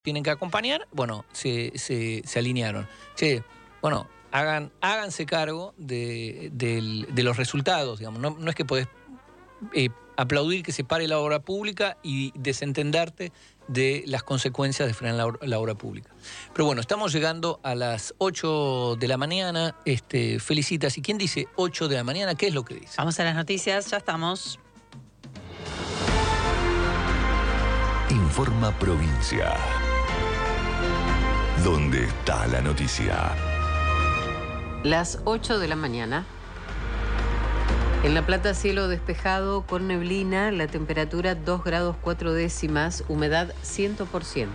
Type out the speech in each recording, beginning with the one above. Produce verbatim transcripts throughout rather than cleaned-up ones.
tienen que acompañar, bueno, se, se, se alinearon. Che, bueno, hagan, háganse cargo de, de, de los resultados, digamos. No, no es que podés eh, aplaudir que se pare la obra pública y desentenderte de las consecuencias de frenar la, la obra pública. Pero bueno, estamos llegando a las ocho de la mañana. Este, felicitas. ¿Y quién dice ocho de la mañana? ¿Qué es lo que dice? Vamos a las noticias, ya estamos. Informa Provincia. ¿Dónde está la noticia? Las ocho de la mañana. En La Plata, cielo despejado con neblina, la temperatura dos grados cuatro décimas, humedad cien por ciento.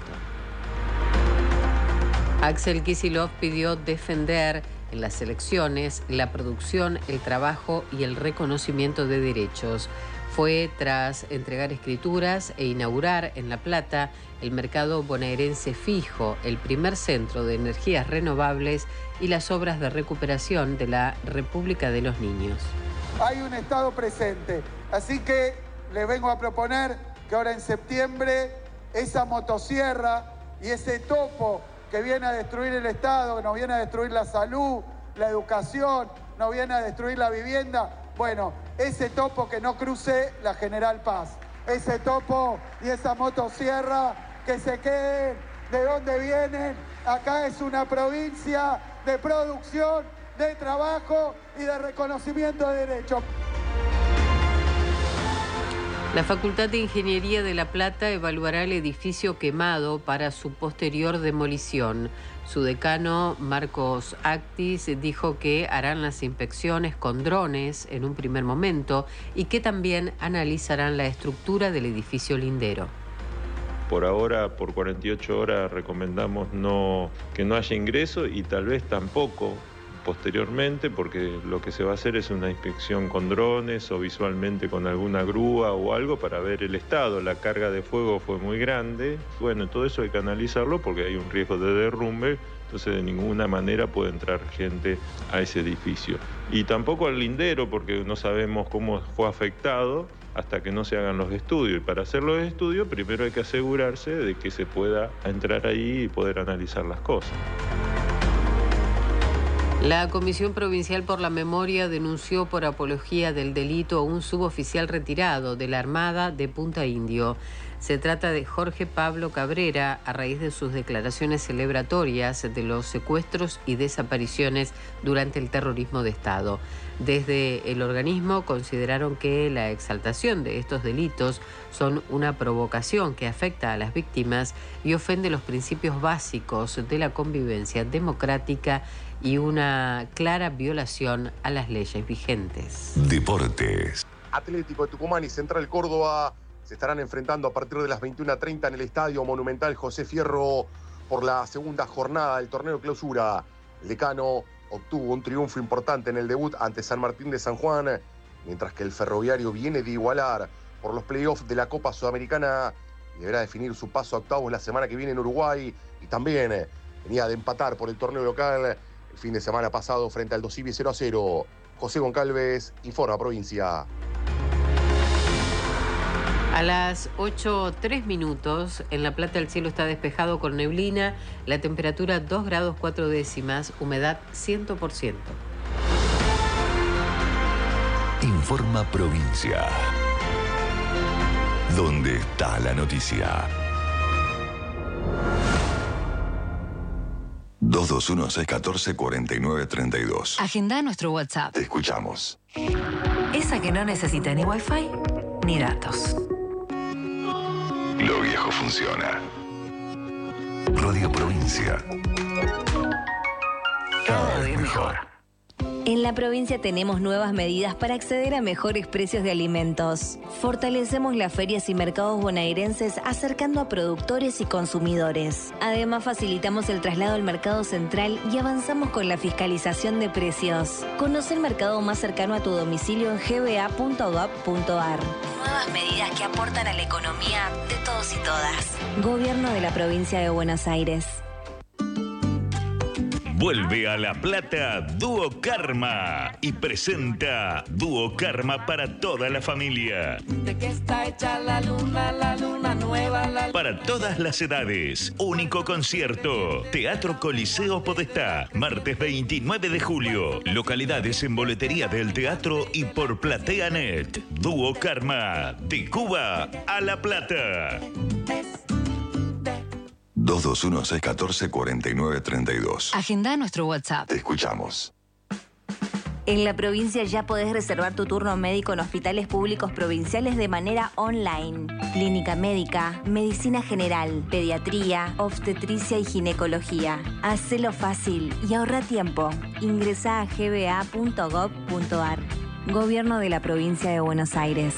Axel Kicillof pidió defender en las elecciones la producción, el trabajo y el reconocimiento de derechos. Fue tras entregar escrituras e inaugurar en La Plata el mercado bonaerense fijo, el primer centro de energías renovables y las obras de recuperación de la República de los Niños. Hay un Estado presente, así que les vengo a proponer que ahora en septiembre esa motosierra y ese topo que viene a destruir el Estado, que nos viene a destruir la salud, la educación, nos viene a destruir la vivienda, bueno, ese topo que no cruce la General Paz, ese topo y esa motosierra que se queden de donde vienen. Acá es una provincia de producción, de trabajo y de reconocimiento de derechos. La Facultad de Ingeniería de La Plata evaluará el edificio quemado para su posterior demolición. Su decano, Marcos Actis, dijo que harán las inspecciones con drones en un primer momento y que también analizarán la estructura del edificio lindero. Por ahora, por cuarenta y ocho horas, recomendamos no, que no haya ingreso y tal vez tampoco posteriormente, porque lo que se va a hacer es una inspección con drones o visualmente con alguna grúa o algo para ver el estado. La carga de fuego fue muy grande. Bueno, todo eso hay que analizarlo porque hay un riesgo de derrumbe, entonces de ninguna manera puede entrar gente a ese edificio. Y tampoco al lindero, porque no sabemos cómo fue afectado hasta que no se hagan los estudios. Y para hacer los estudios, primero hay que asegurarse de que se pueda entrar ahí y poder analizar las cosas. La Comisión Provincial por la Memoria denunció por apología del delito a un suboficial retirado de la Armada de Punta Indio. Se trata de Jorge Pablo Cabrera, a raíz de sus declaraciones celebratorias de los secuestros y desapariciones durante el terrorismo de Estado. Desde el organismo consideraron que la exaltación de estos delitos son una provocación que afecta a las víctimas y ofende los principios básicos de la convivencia democrática y una clara violación a las leyes vigentes. Deportes. Atlético de Tucumán y Central Córdoba se estarán enfrentando a partir de las veintiuna treinta en el Estadio Monumental José Fierro por la segunda jornada del torneo clausura. El decano obtuvo un triunfo importante en el debut ante San Martín de San Juan, mientras que el Ferroviario viene de igualar por los playoffs de la Copa Sudamericana y deberá definir su paso a octavos la semana que viene en Uruguay, y también venía de empatar por el torneo local el fin de semana pasado frente al Dosivi cero a cero. José Goncalves, Informa Provincia. A las ocho tres minutos, en La Plata el cielo está despejado con neblina, la temperatura dos grados cuatro décimas, humedad cien por ciento. Informa Provincia. ¿Dónde está la noticia? dos dos uno, seis uno cuatro, cuatro nueve tres dos. Agenda nuestro WhatsApp. Te escuchamos. Esa que no necesita ni wifi ni datos. Lo viejo funciona. Radio Provincia. Cada vez mejor. En la provincia tenemos nuevas medidas para acceder a mejores precios de alimentos. Fortalecemos las ferias y mercados bonaerenses acercando a productores y consumidores. Además, facilitamos el traslado al mercado central y avanzamos con la fiscalización de precios. Conoce el mercado más cercano a tu domicilio en g b a punto gov punto a r. Nuevas medidas que aportan a la economía de todos y todas. Gobierno de la provincia de Buenos Aires. Vuelve a La Plata Dúo Karma y presenta Dúo Karma para toda la familia. ¿De qué está hecha la luna, la luna nueva? La... Para todas las edades, único concierto. Teatro Coliseo Podestá, martes veintinueve de julio. Localidades en boletería del teatro y por PlateaNet. Dúo Karma, de Cuba a La Plata. dos dos uno, seis uno cuatro, cuatro nueve tres dos. Agenda nuestro WhatsApp. Te escuchamos. En la provincia ya podés reservar tu turno médico en hospitales públicos provinciales de manera online. Clínica médica, medicina general, pediatría, obstetricia y ginecología. Hacelo fácil y ahorra tiempo. Ingresá a g b a punto gob punto a r. Gobierno de la Provincia de Buenos Aires.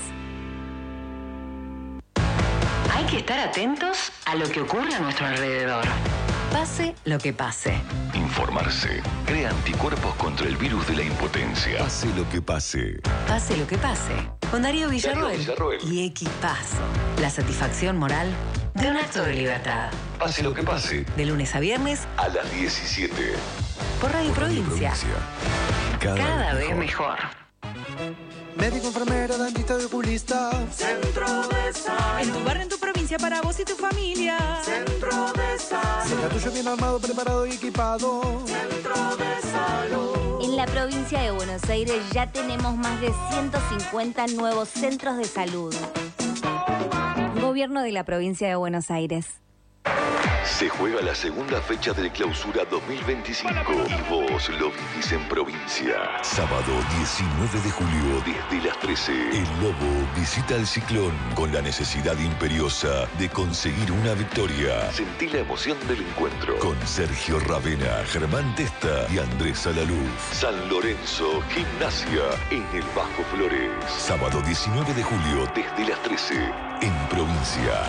Hay que estar atentos a lo que ocurre a nuestro alrededor. Pase lo que pase. Informarse. Crea anticuerpos contra el virus de la impotencia. Pase lo que pase. Pase lo que pase. Con Darío Villarroel, Darío Villarroel. y Equipazo. La satisfacción moral de un acto de libertad. Pase lo que pase. De lunes a viernes A las diecisiete. por Radio Provincia. Cada, Cada vez mejor. Médico, enfermera, dentista y oculista. Centro de Salud. En tu barrio, en tu provincia, para vos y tu familia. Centro de Salud. Cerca tuyo bien armado, preparado y equipado. Centro de Salud. En la provincia de Buenos Aires ya tenemos más de ciento cincuenta nuevos centros de salud. Gobierno de la Provincia de Buenos Aires. Se juega la segunda fecha del Clausura dos mil veinticinco y vos lo vivís en provincia. Sábado diecinueve de julio desde las trece. El Lobo visita al Ciclón con la necesidad imperiosa de conseguir una victoria. Sentí la emoción del encuentro con Sergio Ravena, Germán Testa y Andrés Salaluz. San Lorenzo, Gimnasia en el Bajo Flores. Sábado diecinueve de julio desde las trece en provincia.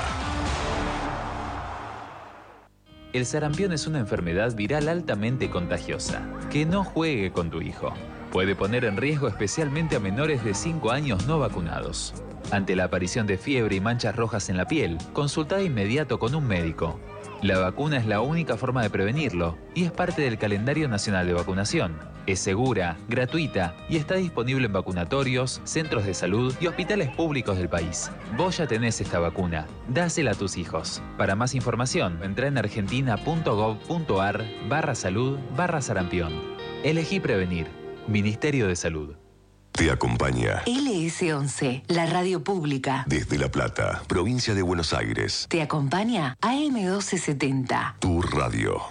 El sarampión es una enfermedad viral altamente contagiosa. Que no juegue con tu hijo. Puede poner en riesgo especialmente a menores de cinco años no vacunados. Ante la aparición de fiebre y manchas rojas en la piel, consulta de inmediato con un médico. La vacuna es la única forma de prevenirlo y es parte del calendario nacional de vacunación. Es segura, gratuita y está disponible en vacunatorios, centros de salud y hospitales públicos del país. Vos ya tenés esta vacuna. Dásela a tus hijos. Para más información, entra en argentina punto gob punto a r barra salud barra sarampión. Elegí prevenir. Ministerio de Salud. Te acompaña L S once, la radio pública. desde La Plata, provincia de Buenos Aires. Te acompaña A M doce setenta. Tu radio.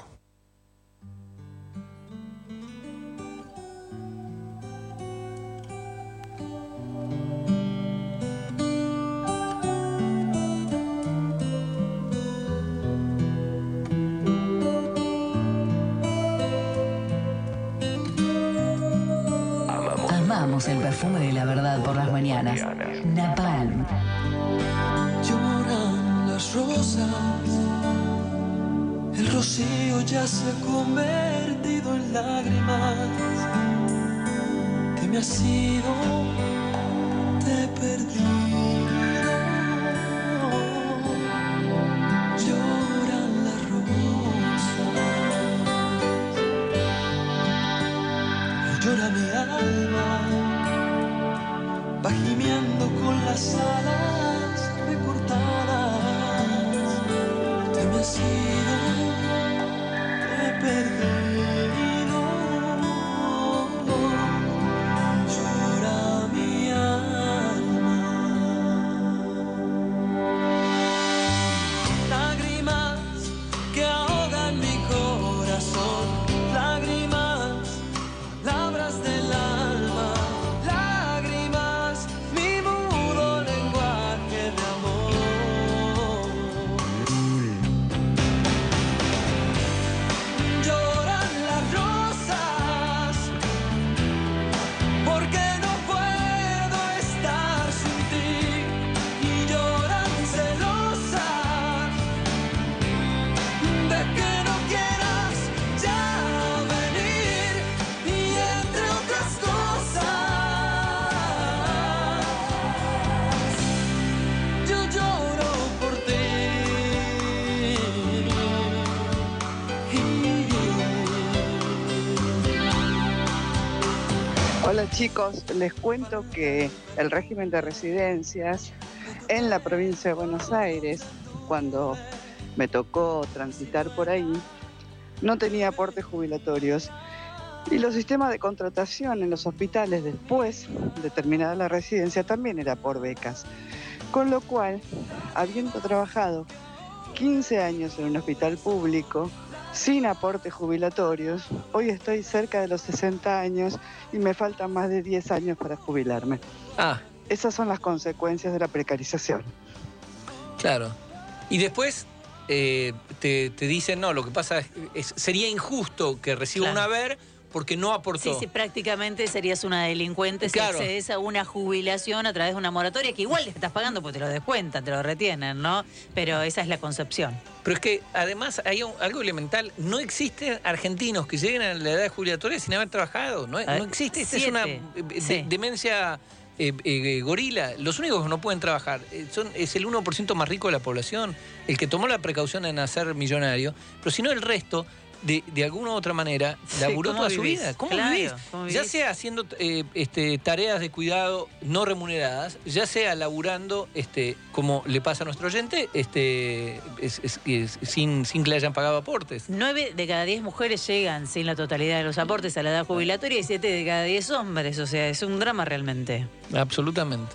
Amamos el perfume de la verdad por las mañanas. Napalm. Lloran las rosas. El rocío ya se ha convertido en lágrimas. Que me has ido, te he perdido. Lloran las rosas. Y llora mi alma. Va gimiendo con las alas recortadas. Te me has ido, te he perdido. Llora mi alma. Lágrimas que ahogan mi corazón. Lágrimas, labras del alma. Lágrimas, mi mudo lenguaje. Hola chicos, les cuento que el régimen de residencias en la provincia de Buenos Aires, cuando me tocó transitar por ahí, no tenía aportes jubilatorios. Y los sistemas de contratación en los hospitales después de terminada la residencia también era por becas. Con lo cual, habiendo trabajado quince años en un hospital público, sin aportes jubilatorios, hoy estoy cerca de los sesenta años y me faltan más de diez años para jubilarme. Ah. Esas son las consecuencias de la precarización. Claro. Y después eh, te, te dicen, no, lo que pasa es, es sería injusto que reciba Claro. un haber porque no aportó. Sí, sí, prácticamente serías una delincuente Claro. si accedes a una jubilación a través de una moratoria que igual le estás pagando porque te lo descuentan, te lo retienen, ¿no? Pero esa es la concepción. Pero es que además hay un- algo elemental. No existen argentinos que lleguen a la edad jubilatoria sin haber trabajado. No, no existe. Esta es una Siete. eh, de- Sí. demencia eh, eh, gorila. Los únicos que no pueden trabajar eh, son, es el uno por ciento más rico de la población, el que tomó la precaución de nacer millonario. Pero si no, el resto, de, de alguna u otra manera, Sí, laburó ¿cómo toda su vivís? vida. ¿Cómo Claro, vivís? ¿cómo Ya vivís? sea haciendo eh, este, tareas de cuidado no remuneradas, ya sea laburando, este, como le pasa a nuestro oyente, este, es- es- es- sin, sin que le hayan pagado aportes. Nueve de cada diez mujeres llegan sin la totalidad de los aportes a la edad jubilatoria y siete de cada diez hombres. O sea, es un drama realmente. Absolutamente.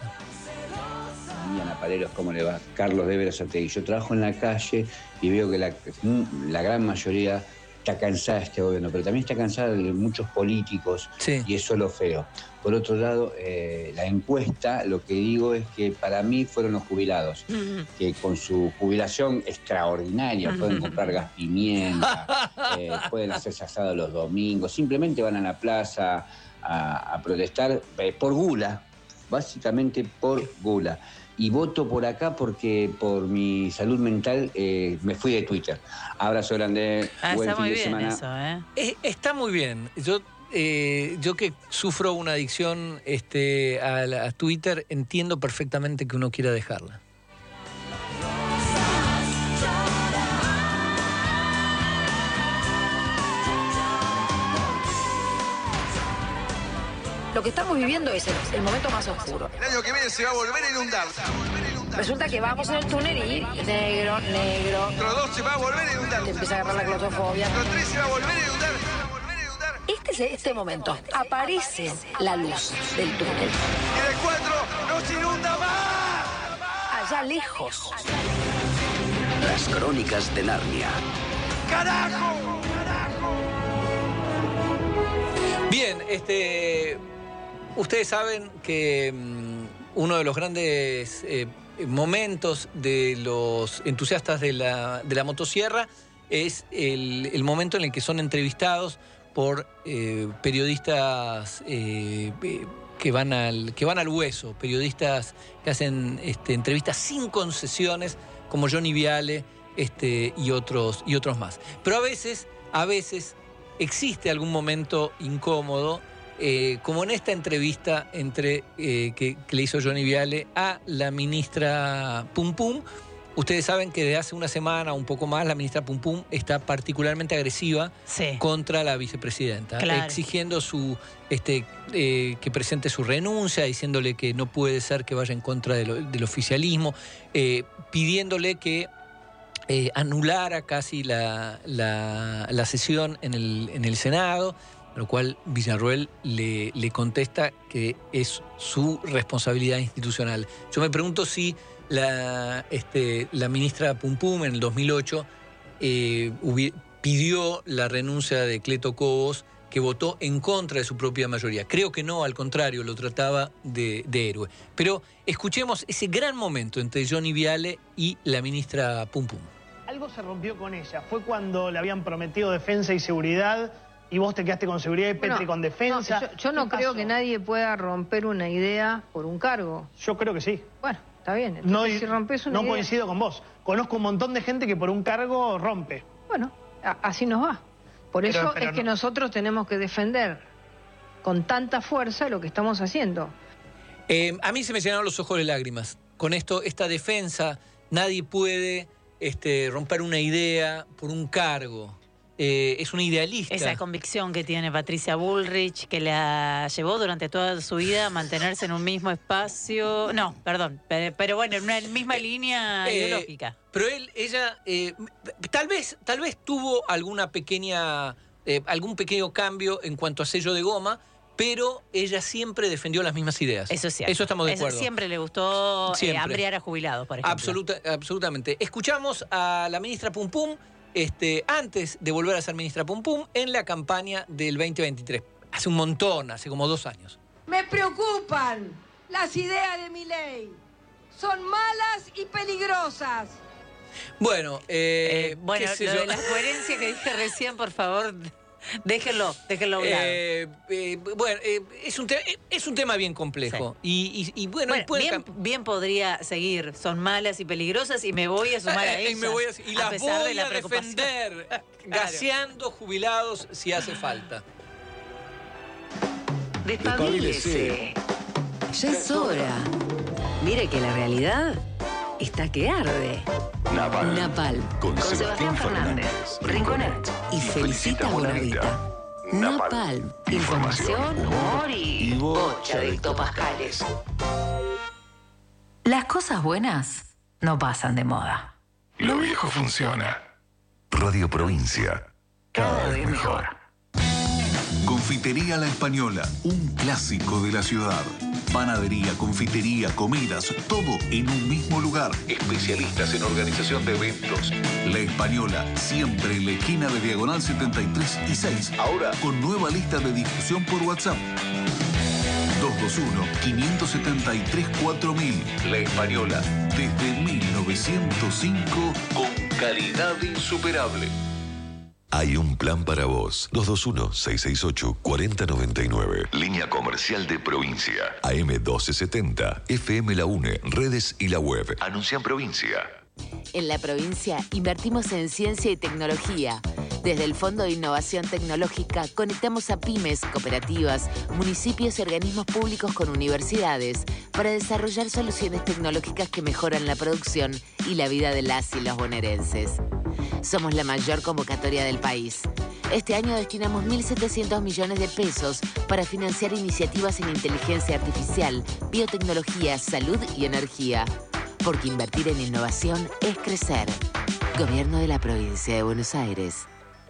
Ana Paleros, ¿cómo le va? Carlos de Verazategui. Yo trabajo en la calle y veo que la, la gran mayoría está cansada de este gobierno, pero también está cansada de muchos políticos y eso es lo feo. Por otro lado, eh, la encuesta, lo que digo es que para mí fueron los jubilados, que con su jubilación extraordinaria pueden comprar gas pimienta, eh, pueden hacerse asado los domingos, simplemente van a la plaza a, a protestar eh, por gula, básicamente por gula. Y voto por acá porque por mi salud mental eh, me fui de Twitter. Abrazo grande, Ah, buen está fin muy de bien semana. eso, ¿eh? Eh, está muy bien. Yo, eh, yo que sufro una adicción este, a, la- a Twitter, entiendo perfectamente que uno quiera dejarla. Lo que estamos viviendo es el, el momento más oscuro. El año que viene se va a volver a inundar. Resulta que vamos en el túnel y negro, negro. Otro dos se va a volver a inundar. Te empieza a agarrar la claustrofobia. Otro tres se va a volver a inundar. Este es este momento. Aparece la luz del túnel. Y el cuatro no se inunda más. Allá lejos. Las crónicas de Narnia. ¡Carajo! Bien, este, ustedes saben que mm, uno de los grandes eh, momentos de los entusiastas de la, de la motosierra es el, el momento en el que son entrevistados por eh, periodistas eh, eh, que, van al, que van al hueso, periodistas que hacen este, entrevistas sin concesiones, como Johnny Viale este, y, otros, y otros más. Pero a veces, a veces existe algún momento incómodo, eh, como en esta entrevista entre, eh, que, que le hizo Johnny Viale a la ministra Pum Pum. Ustedes saben que desde hace una semana, un poco más, la ministra Pum Pum está particularmente agresiva Sí. contra la vicepresidenta, Claro. exigiendo su, este, eh, que presente su renuncia, diciéndole que no puede ser que vaya en contra de lo- del oficialismo, eh, pidiéndole que eh, anulara casi la, la- la sesión en el, en el Senado, a lo cual Villarroel le, le contesta que es su responsabilidad institucional. Yo me pregunto si la, este, la ministra Pum Pum en el dos mil ocho eh, hubi- pidió la renuncia de Cleto Cobos, que votó en contra de su propia mayoría. Creo que no, al contrario, lo trataba de, de héroe. Pero escuchemos ese gran momento entre Johnny Viale y la ministra Pum Pum. Algo se rompió con ella. Fue cuando le habían prometido defensa y seguridad y vos te quedaste con seguridad y Petri Bueno, con defensa. no, yo, yo no ¿Qué creo pasó? que nadie pueda romper una idea por un cargo. Yo creo que sí. Bueno, está bien. Entonces, No, si rompes una no idea... coincido con vos. Conozco un montón de gente que por un cargo rompe. Bueno, a- así nos va. Por Pero- eso pero es que no- nosotros tenemos que defender con tanta fuerza lo que estamos haciendo. Eh, a mí se me llenaron los ojos de lágrimas. Con esto, esta defensa, nadie puede este, romper una idea por un cargo. eh, es una idealista. Esa convicción que tiene Patricia Bullrich, que la llevó durante toda su vida a mantenerse en un mismo espacio. No, perdón, pero, pero bueno, en una misma línea Eh, ideológica. Pero él, ella, eh, tal vez, tal vez tuvo alguna pequeña, eh, algún pequeño cambio en cuanto a sello de goma, pero ella siempre defendió las mismas ideas. Eso es cierto. Eso estamos de Eso acuerdo. siempre le gustó eh, Siempre. hambrear a jubilados, por ejemplo. Absoluta, absolutamente. Escuchamos a la ministra Pum Pum este, antes de volver a ser ministra Pum Pum en la campaña del veinte veintitrés. Hace un montón, hace como dos años. Me preocupan las ideas de mi ley. Son malas y peligrosas. Bueno, eh, Eh, bueno, qué sé lo yo. de la coherencia que dije recién, por favor, déjenlo, déjenlo a un lado. Eh, eh, bueno, eh, es, un te- es un tema bien complejo. Y, y- y bueno, Bueno, puede bien, cam- bien podría seguir, son malas y peligrosas y me voy a sumar a Eh, eh, ellas. y me voy a, y a las pesar voy de la a preocupación. defender, gaseando jubilados si hace falta. Despabilese. Ya es hora. Mire que la realidad está que arde. Napal. Napal. Con Con Sebastián Sebastián Fernández, Rinconet. Y Felicita Bonavita. Napalm. Información, humor y bocha de hectopascales. Las cosas buenas no pasan de moda. Lo viejo funciona. Radio Provincia. Cada vez mejor. Confitería La Española, un clásico de la ciudad. Panadería, confitería, comidas, todo en un mismo lugar. Especialistas en organización de eventos. La Española, siempre en la esquina de Diagonal setenta y tres y seis. Ahora con nueva lista de difusión por WhatsApp. dos dos uno, cinco siete tres, cuatro mil. La Española. Desde mil novecientos cinco, Con calidad insuperable. Hay un plan para vos. dos dos uno, seis seis ocho, cuatro cero nueve nueve. Línea comercial de provincia. A M doce setenta. F M La UNE. Redes y la web. Anuncia en provincia. En la provincia invertimos en ciencia y tecnología. Desde el Fondo de Innovación Tecnológica conectamos a pymes, cooperativas, municipios y organismos públicos con universidades para desarrollar soluciones tecnológicas que mejoran la producción y la vida de las y los bonaerenses. Somos la mayor convocatoria del país. Este año destinamos mil setecientos millones de pesos para financiar iniciativas en inteligencia artificial, biotecnología, salud y energía. Porque invertir en innovación es crecer. Gobierno de la Provincia de Buenos Aires.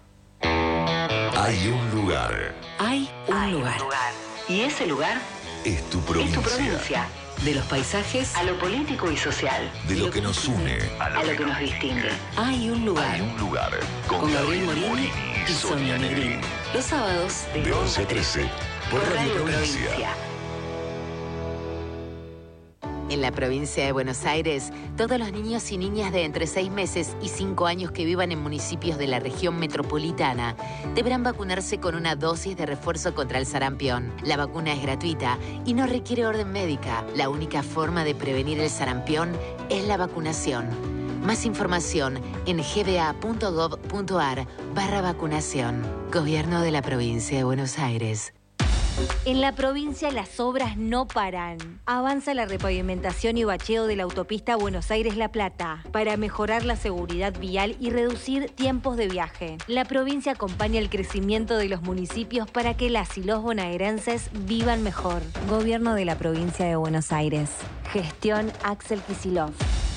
Hay un lugar. Hay un lugar. Y ese lugar Es tu es provincia. tu provincia. De los paisajes a lo político y social. De lo que nos une. A lo que nos distingue. Hay un lugar. Hay un lugar. Con, Con Gabriel Gabriel Morini Morini y y Sonia Sonia Negrín. Negrín. Los sábados De once a trece. Por Radio Provincia. En la provincia de Buenos Aires, todos los niños y niñas de entre seis meses y cinco años que vivan en municipios de la región metropolitana deberán vacunarse con una dosis de refuerzo contra el sarampión. La vacuna es gratuita y no requiere orden médica. La única forma de prevenir el sarampión es la vacunación. Más información en gba.gov.ar barra vacunación. Gobierno de la provincia de Buenos Aires. En la provincia las obras no paran. Avanza la repavimentación y bacheo de la autopista Buenos Aires-La Plata para mejorar la seguridad vial y reducir tiempos de viaje. La provincia acompaña el crecimiento de los municipios para que las y los bonaerenses vivan mejor. Gobierno de la provincia de Buenos Aires. Gestión Axel Kicillof.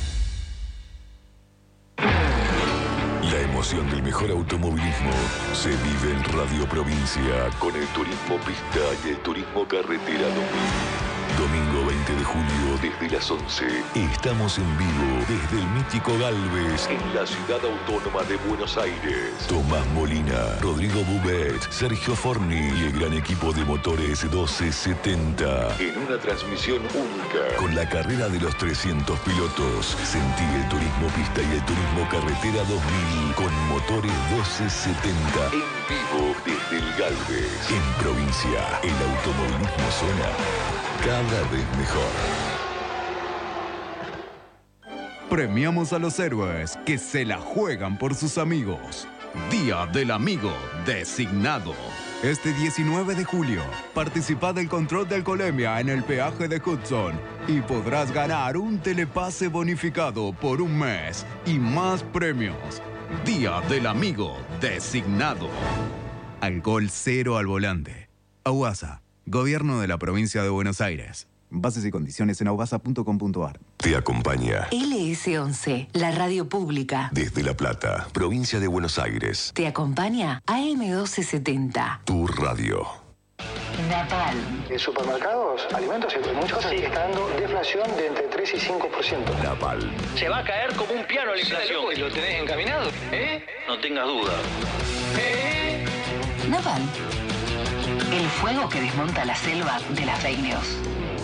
La emoción del mejor automovilismo se vive en Radio Provincia con el turismo pista y el turismo carretera domingo. Domingo veinte de julio desde las once. Estamos en vivo desde el mítico Galvez en la ciudad autónoma de Buenos Aires. Tomás Molina, Rodrigo Bubet, Sergio Forni y el gran equipo de motores doce setenta. En una transmisión única con la carrera de los trescientos pilotos. Sentí el turismo pista y el turismo carretera dos mil con motores doce setenta. En vivo desde el Galvez. En provincia, el automovilismo suena cada vez mejor. Premiamos a los héroes que se la juegan por sus amigos. Día del Amigo Designado. Este diecinueve de julio, participa del control de alcoholemia en el peaje de Hudson y podrás ganar un telepase bonificado por un mes y más premios. Día del Amigo designado. Alcohol cero al volante. AUASA, Gobierno de la Provincia de Buenos Aires. Bases y condiciones en aubasa punto com punto ar. Te acompaña L S once, la radio pública. desde La Plata, provincia de Buenos Aires. Te acompaña A M doce setenta. Tu radio. Napal. En supermercados, alimentos y muchas cosas sí. Está dando deflación de entre tres y cinco por ciento. Napal. Se va a caer como un piano la inflación. ¿Y lo tenés encaminado? ¿Eh? No tengas duda. ¿Eh? Naval. El fuego que desmonta la selva de las fake news.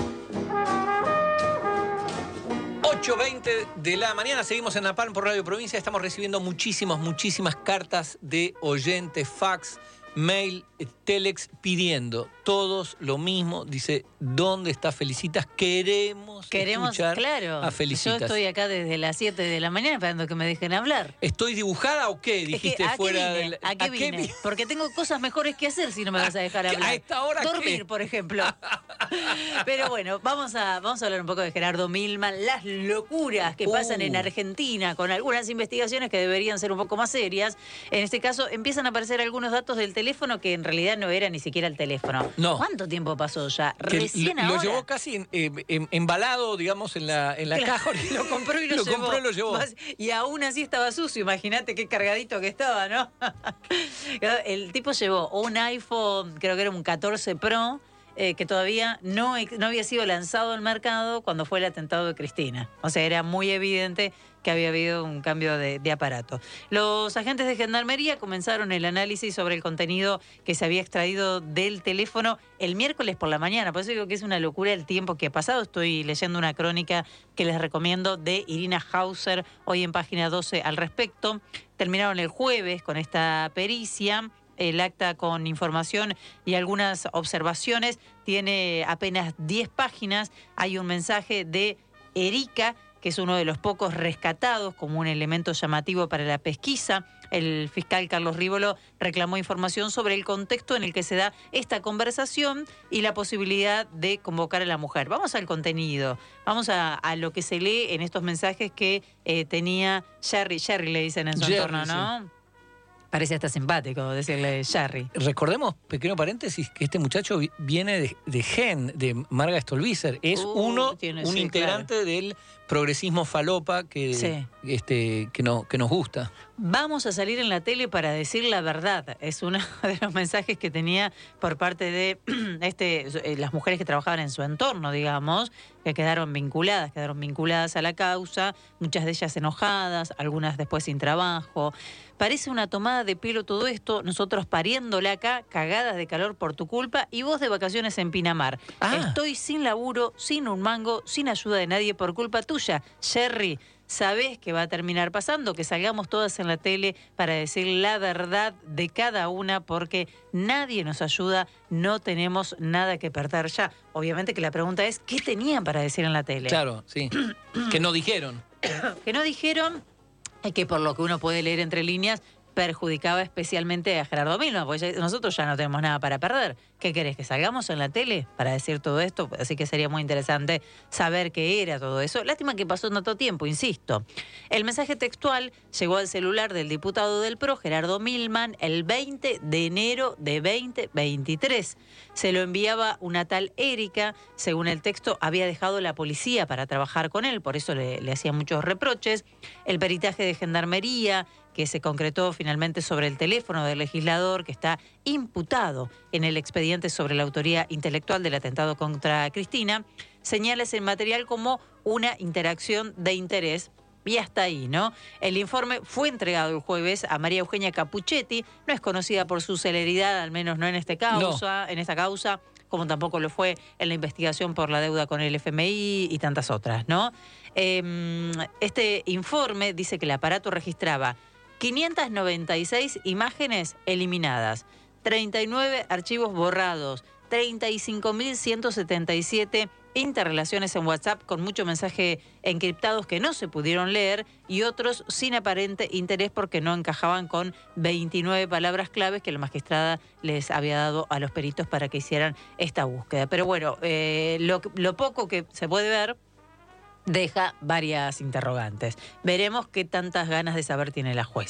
ocho veinte de la mañana, seguimos en Napalm por Radio Provincia. Estamos recibiendo muchísimas, muchísimas cartas de oyentes, fax, mail, telex, pidiendo todos lo mismo. Dice, ¿dónde está Felicitas? Queremos, Queremos escuchar claro, a Felicitas. Yo estoy acá desde las siete de la mañana esperando que me dejen hablar. ¿Estoy dibujada o qué? Dijiste es que, ¿a fuera qué vine? del... ¿A qué ¿A vine? qué vine? Porque tengo cosas mejores que hacer si no me vas a dejar hablar. ¿A esta hora Dormir, qué? por ejemplo. Pero bueno, vamos a, vamos a hablar un poco de Gerardo Milman, las locuras que Uh. pasan en Argentina con algunas investigaciones que deberían ser un poco más serias. En este caso, empiezan a aparecer algunos datos del teléfono que en realidad no era ni siquiera el teléfono. No. ¿Cuánto tiempo pasó ya? Que Recién lo, ahora. lo llevó casi en- eh, en- embalado, digamos, en la, en la Claro, caja. lo compró y lo, Lo llevó. compró y lo llevó. Más- Y aún así estaba sucio. Imagínate qué cargadito que estaba, ¿no? El tipo llevó un iPhone, creo que era un catorce Pro, eh, que todavía no, ex- no había sido lanzado al mercado cuando fue el atentado de Cristina. O sea, era muy evidente que había habido un cambio de, de aparato. Los agentes de Gendarmería comenzaron el análisis sobre el contenido que se había extraído del teléfono el miércoles por la mañana. Por eso digo que es una locura el tiempo que ha pasado. Estoy leyendo una crónica que les recomiendo de Irina Hauser, hoy en página doce al respecto. Terminaron el jueves con esta pericia. El acta con información y algunas observaciones tiene apenas diez páginas. Hay un mensaje de Erika, que es uno de los pocos rescatados como un elemento llamativo para la pesquisa. El fiscal Carlos Rívolo reclamó información sobre el contexto en el que se da esta conversación y la posibilidad de convocar a la mujer. Vamos al contenido, vamos a, a lo que se lee en estos mensajes que eh, tenía Jerry. Jerry le dicen en su Jerry, entorno, ¿no? sí. Parece hasta simpático decirle Jerry. Recordemos, pequeño paréntesis, que este muchacho vi- viene de, de Gen, de Marga Stolbizer. Es Uh, uno, tiene- un sí, integrante del progresismo falopa que, Sí. este, que, no, que nos gusta. Vamos a salir en la tele para decir la verdad. Es uno de los mensajes que tenía por parte de este, eh, las mujeres que trabajaban en su entorno, digamos, que quedaron vinculadas, quedaron vinculadas a la causa, muchas de ellas enojadas, algunas después sin trabajo. Parece una tomada de pelo todo esto, nosotros pariéndola acá, cagadas de calor por tu culpa, y vos de vacaciones en Pinamar. Ah. Estoy sin laburo, sin un mango, sin ayuda de nadie por culpa tuya. Jerry, ¿sabés qué va a terminar pasando? Que salgamos todas en la tele para decir la verdad de cada una, porque nadie nos ayuda, no tenemos nada que perder ya. Obviamente que la pregunta es, ¿qué tenían para decir en la tele? Claro, sí. Que no dijeron. Que no dijeron, y que por lo que uno puede leer entre líneas, perjudicaba especialmente a Gerardo Milman, porque ya- nosotros ya no tenemos nada para perder. ¿Qué querés? ¿Que salgamos en la tele para decir todo esto? Así que sería muy interesante saber qué era todo eso. Lástima que pasó tanto tiempo, insisto. El mensaje textual llegó al celular del diputado del P R O, Gerardo Milman, el veinte de enero de veinte veintitrés. Se lo enviaba una tal Erika. Según el texto, había dejado la policía para trabajar con él, por eso le, le hacía muchos reproches. El peritaje de Gendarmería, que se concretó finalmente sobre el teléfono del legislador que está imputado en el expediente sobre la autoría intelectual del atentado contra Cristina, señala ese material como una interacción de interés. Y hasta ahí, ¿no? El informe fue entregado el jueves a María Eugenia Capuchetti. No es conocida por su celeridad, al menos no en esta causa, en esta causa, como tampoco lo fue en la investigación por la deuda con el F M I y tantas otras, ¿no? Eh, este informe dice que el aparato registraba quinientas noventa y seis imágenes eliminadas, treinta y nueve archivos borrados, treinta y cinco mil ciento setenta y siete interrelaciones en WhatsApp con muchos mensajes encriptados que no se pudieron leer y otros sin aparente interés porque no encajaban con veintinueve palabras claves que la magistrada les había dado a los peritos para que hicieran esta búsqueda. Pero bueno, eh, lo, lo poco que se puede ver deja varias interrogantes. Veremos qué tantas ganas de saber tiene la jueza.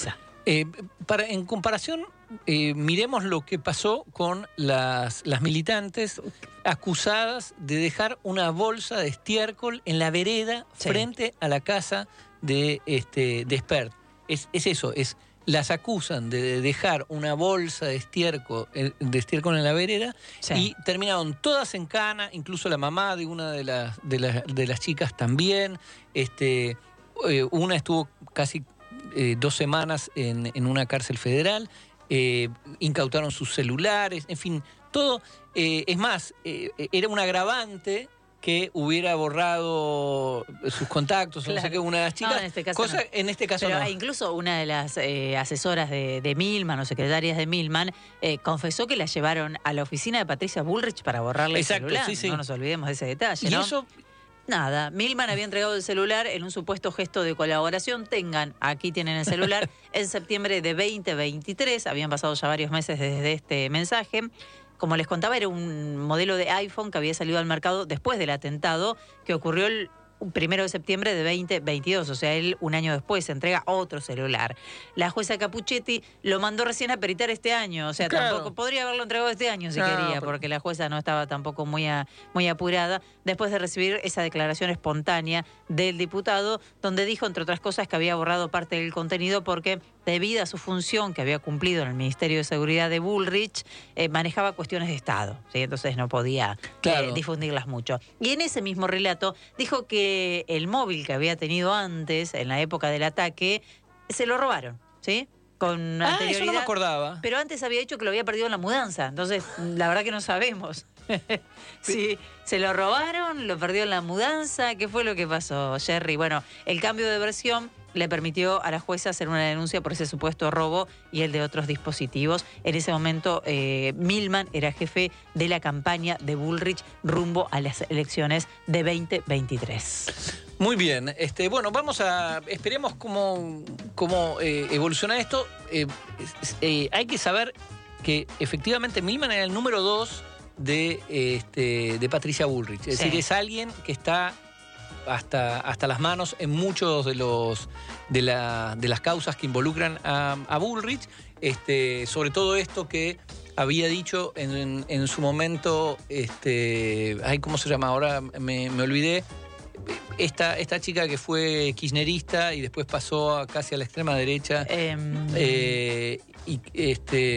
Eh, para, en comparación, eh, miremos lo que pasó con las, las militantes acusadas de dejar una bolsa de estiércol en la vereda sí. frente a la casa de, este, de Espert. Es, es eso, es las acusan de dejar una bolsa de estiércol, de estiércol en la vereda sí. y terminaron todas en cana, incluso la mamá de una de las, de las, de las chicas también. Este, eh, una estuvo casi eh, dos semanas en, en una cárcel federal, eh, incautaron sus celulares, en fin, todo. Eh, es más, eh, era un agravante que hubiera borrado sus contactos, claro. no sé qué, una de las chicas. No, en este caso cosa, no. En este caso Pero no. Incluso una de las eh, asesoras de, de Milman o secretarias de Milman eh, confesó que la llevaron a la oficina de Patricia Bullrich para borrarle Exacto, el celular. Sí, sí. No nos olvidemos de ese detalle, ¿Y ¿no? eso? Nada, Milman había entregado el celular en un supuesto gesto de colaboración. Tengan, aquí tienen el celular, en septiembre de veinte veintitrés. Habían pasado ya varios meses desde este mensaje. Como les contaba, era un modelo de iPhone que había salido al mercado después del atentado que ocurrió el primero de septiembre de veinte veintidós, o sea, él un año después se entrega otro celular. La jueza Capuchetti lo mandó recién a peritar este año, o sea, claro. tampoco podría haberlo entregado este año si no, quería, pero... porque la jueza no estaba tampoco muy, a, muy apurada, después de recibir esa declaración espontánea del diputado, donde dijo, entre otras cosas, que había borrado parte del contenido porque, debido a su función que había cumplido en el Ministerio de Seguridad de Bullrich, eh, manejaba cuestiones de Estado, ¿sí? Entonces no podía claro. eh, difundirlas mucho. Y en ese mismo relato dijo que el móvil que había tenido antes, en la época del ataque, se lo robaron, ¿sí? Con ah, anterioridad. Eso no me acordaba. Pero antes había dicho que lo había perdido en la mudanza, entonces la verdad que no sabemos. Sí, se lo robaron, lo perdió en la mudanza, ¿qué fue lo que pasó, Jerry? Bueno, el cambio de versión le permitió a la jueza hacer una denuncia por ese supuesto robo y el de otros dispositivos. En ese momento, eh, Milman era jefe de la campaña de Bullrich rumbo a las elecciones de veinte veintitrés. Muy bien. Este, bueno, vamos a... Esperemos cómo, cómo eh, evoluciona esto. Eh, eh, hay que saber que efectivamente Milman era el número dos de, este, de Patricia Bullrich. Es sí. decir, es alguien que está... Hasta, hasta las manos en muchos de los de, la, de las causas que involucran a, a Bullrich, este, sobre todo esto que había dicho en, en, en su momento, este, ay, ¿cómo se llama? Ahora me, me olvidé. Esta, esta chica que fue kirchnerista y después pasó a, casi a la extrema derecha, eh, eh, y este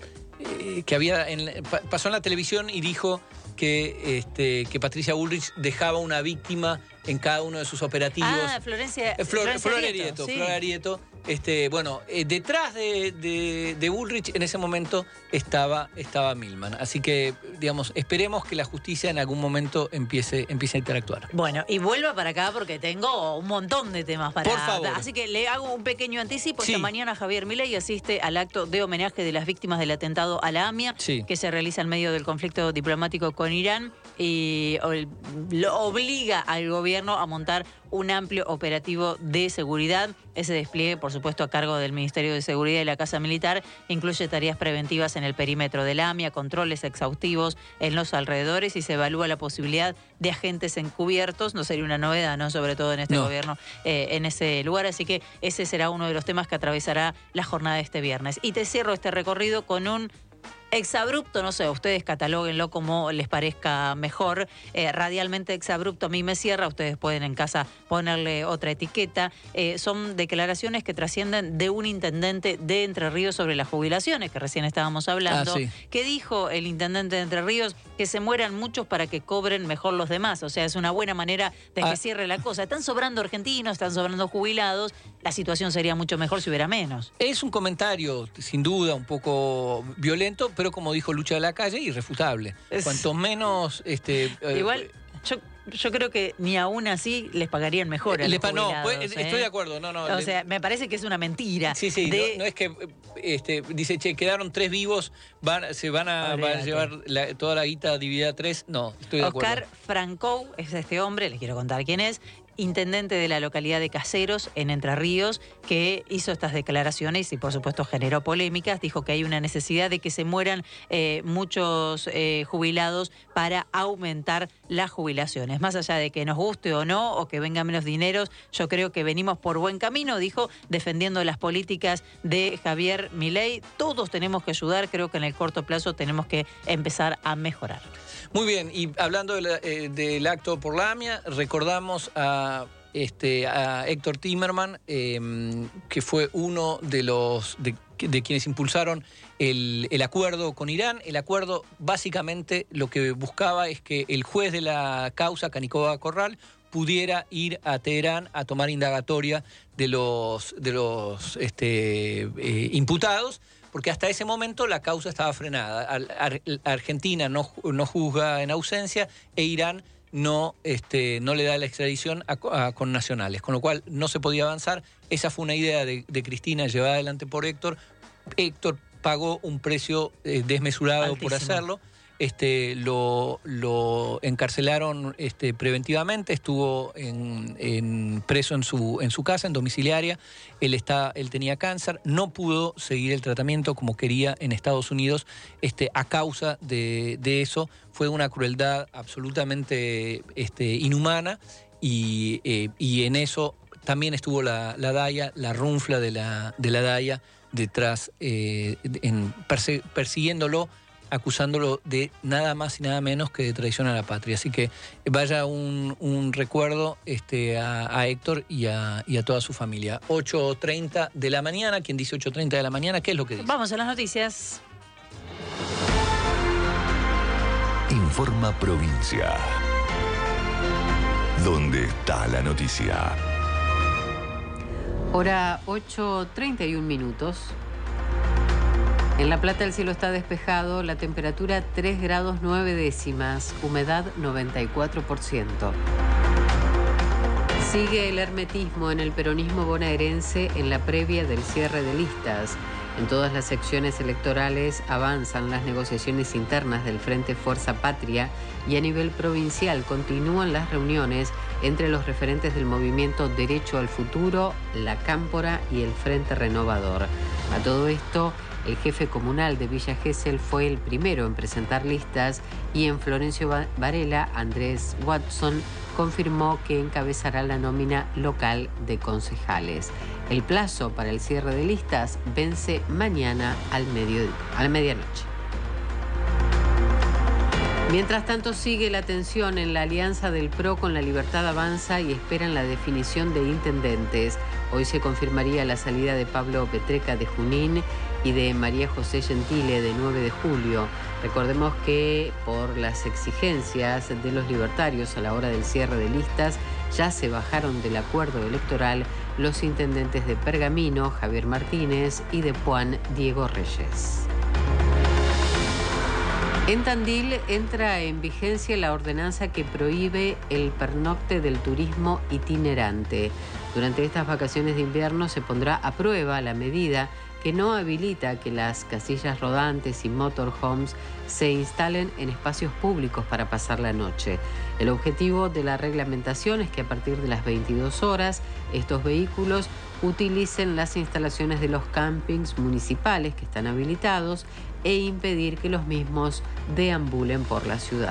eh, que había en, pasó en la televisión y dijo que, este, que Patricia Bullrich dejaba una víctima en cada uno de sus operativos. Ah, Florencia, eh, Flor, Florencia Flor Arieto, Arieto, sí. Flor Arieto. Este, bueno, eh, detrás de, de, de Bullrich en ese momento estaba, estaba Milman. Así que, digamos, esperemos que la justicia en algún momento empiece, empiece a interactuar. Bueno, y vuelva para acá porque tengo un montón de temas para... Por favor. Así que le hago un pequeño anticipo. Sí. Esta mañana Javier Milei asiste al acto de homenaje de las víctimas del atentado a la AMIA, sí. que se realiza en medio del conflicto diplomático con Irán, y lo obliga al gobierno a montar un amplio operativo de seguridad. Ese despliegue, por supuesto, a cargo del Ministerio de Seguridad y la Casa Militar, incluye tareas preventivas en el perímetro de la AMIA, controles exhaustivos en los alrededores, y se evalúa la posibilidad de agentes encubiertos. No sería una novedad, ¿no? Sobre todo en este no. gobierno, eh, en ese lugar. Así que ese será uno de los temas que atravesará la jornada de este viernes. Y te cierro este recorrido con un exabrupto, no sé, ustedes catalóguenlo como les parezca mejor. Eh, radialmente exabrupto a mí me cierra, ustedes pueden en casa ponerle otra etiqueta. Eh, son declaraciones que trascienden de un intendente de Entre Ríos sobre las jubilaciones, que recién estábamos hablando. Ah, sí. ¿Qué dijo el intendente de Entre Ríos? Que se mueran muchos para que cobren mejor los demás. O sea, es una buena manera de que ah. cierre la cosa. Están sobrando argentinos, están sobrando jubilados. La situación sería mucho mejor si hubiera menos. Es un comentario, sin duda, un poco violento, pero como dijo Lucha de la Calle, irrefutable. Es... Cuanto menos... este Igual, eh, yo, yo creo que ni aún así les pagarían mejor a los pa, No, pues, ¿eh? estoy de acuerdo. No, no, o le... sea, me parece que es una mentira. Sí, sí, de... no, no es que... Este, dice, che, quedaron tres vivos, van, se van a, van a llevar la, toda la guita dividida a tres. No, estoy de Oscar acuerdo. Francou es este hombre, les quiero contar quién es, intendente de la localidad de Caseros, en Entre Ríos, que hizo estas declaraciones y por supuesto generó polémicas. Dijo que hay una necesidad de que se mueran eh, muchos eh, jubilados para aumentar las jubilaciones. Más allá de que nos guste o no, o que vengan menos dineros, yo creo que venimos por buen camino, dijo, defendiendo las políticas de Javier Milei. Todos tenemos que ayudar, creo que en el corto plazo tenemos que empezar a mejorar. Muy bien, y hablando de la, eh, del acto por la AMIA, recordamos a, este, a Héctor Timerman, eh, que fue uno de los de, de quienes impulsaron el, el acuerdo con Irán. El acuerdo básicamente lo que buscaba es que el juez de la causa, Canicova Corral, pudiera ir a Teherán a tomar indagatoria de los, de los este, eh, imputados, porque hasta ese momento la causa estaba frenada. Ar- Ar- Argentina no, no juzga en ausencia e Irán no, este, no le da la extradición a, a connacionales, con lo cual no se podía avanzar. Esa fue una idea de, de Cristina llevada adelante por Héctor. Héctor pagó un precio eh, desmesurado Altísimo. por hacerlo. Este, lo, lo encarcelaron este, preventivamente, estuvo en, en preso en su, en su casa, en domiciliaria. Él, está, él tenía cáncer, no pudo seguir el tratamiento como quería en Estados Unidos este, a causa de, de eso. Fue una crueldad absolutamente este, inhumana y, eh, y en eso también estuvo la, la D A I A, la runfla de la, de la D A I A detrás, eh, en, perse, persiguiéndolo, acusándolo de nada más y nada menos que de traición a la patria. Así que vaya un, un recuerdo este, a, a Héctor y a, y a toda su familia. ocho treinta de la mañana. ¿Quién dice ocho treinta de la mañana? ¿Qué es lo que dice? Vamos a las noticias. Informa Provincia. ¿Dónde está la noticia? Hora ocho treinta y un minutos. En La Plata el cielo está despejado, la temperatura tres grados nueve décimas, humedad noventa y cuatro por ciento. Sigue el hermetismo en el peronismo bonaerense en la previa del cierre de listas. En todas las secciones electorales avanzan las negociaciones internas del Frente Fuerza Patria y a nivel provincial continúan las reuniones entre los referentes del movimiento Derecho al Futuro, la Cámpora y el Frente Renovador. A todo esto, el jefe comunal de Villa Gesell fue el primero en presentar listas y en Florencio Varela, Andrés Watson confirmó que encabezará la nómina local de concejales. El plazo para el cierre de listas vence mañana al mediodía, a la medianoche. Mientras tanto, sigue la tensión en la alianza del P R O con La Libertad Avanza y esperan la definición de intendentes. Hoy se confirmaría la salida de Pablo Petreca de Junín y de María José Gentile de nueve de julio. Recordemos que por las exigencias de los libertarios a la hora del cierre de listas, ya se bajaron del acuerdo electoral los intendentes de Pergamino, Javier Martínez, y de Puan, Diego Reyes. En Tandil entra en vigencia la ordenanza que prohíbe el pernocte del turismo itinerante. Durante estas vacaciones de invierno se pondrá a prueba la medida que no habilita que las casillas rodantes y motorhomes se instalen en espacios públicos para pasar la noche. El objetivo de la reglamentación es que a partir de las veintidós horas estos vehículos utilicen las instalaciones de los campings municipales que están habilitados e impedir que los mismos deambulen por la ciudad.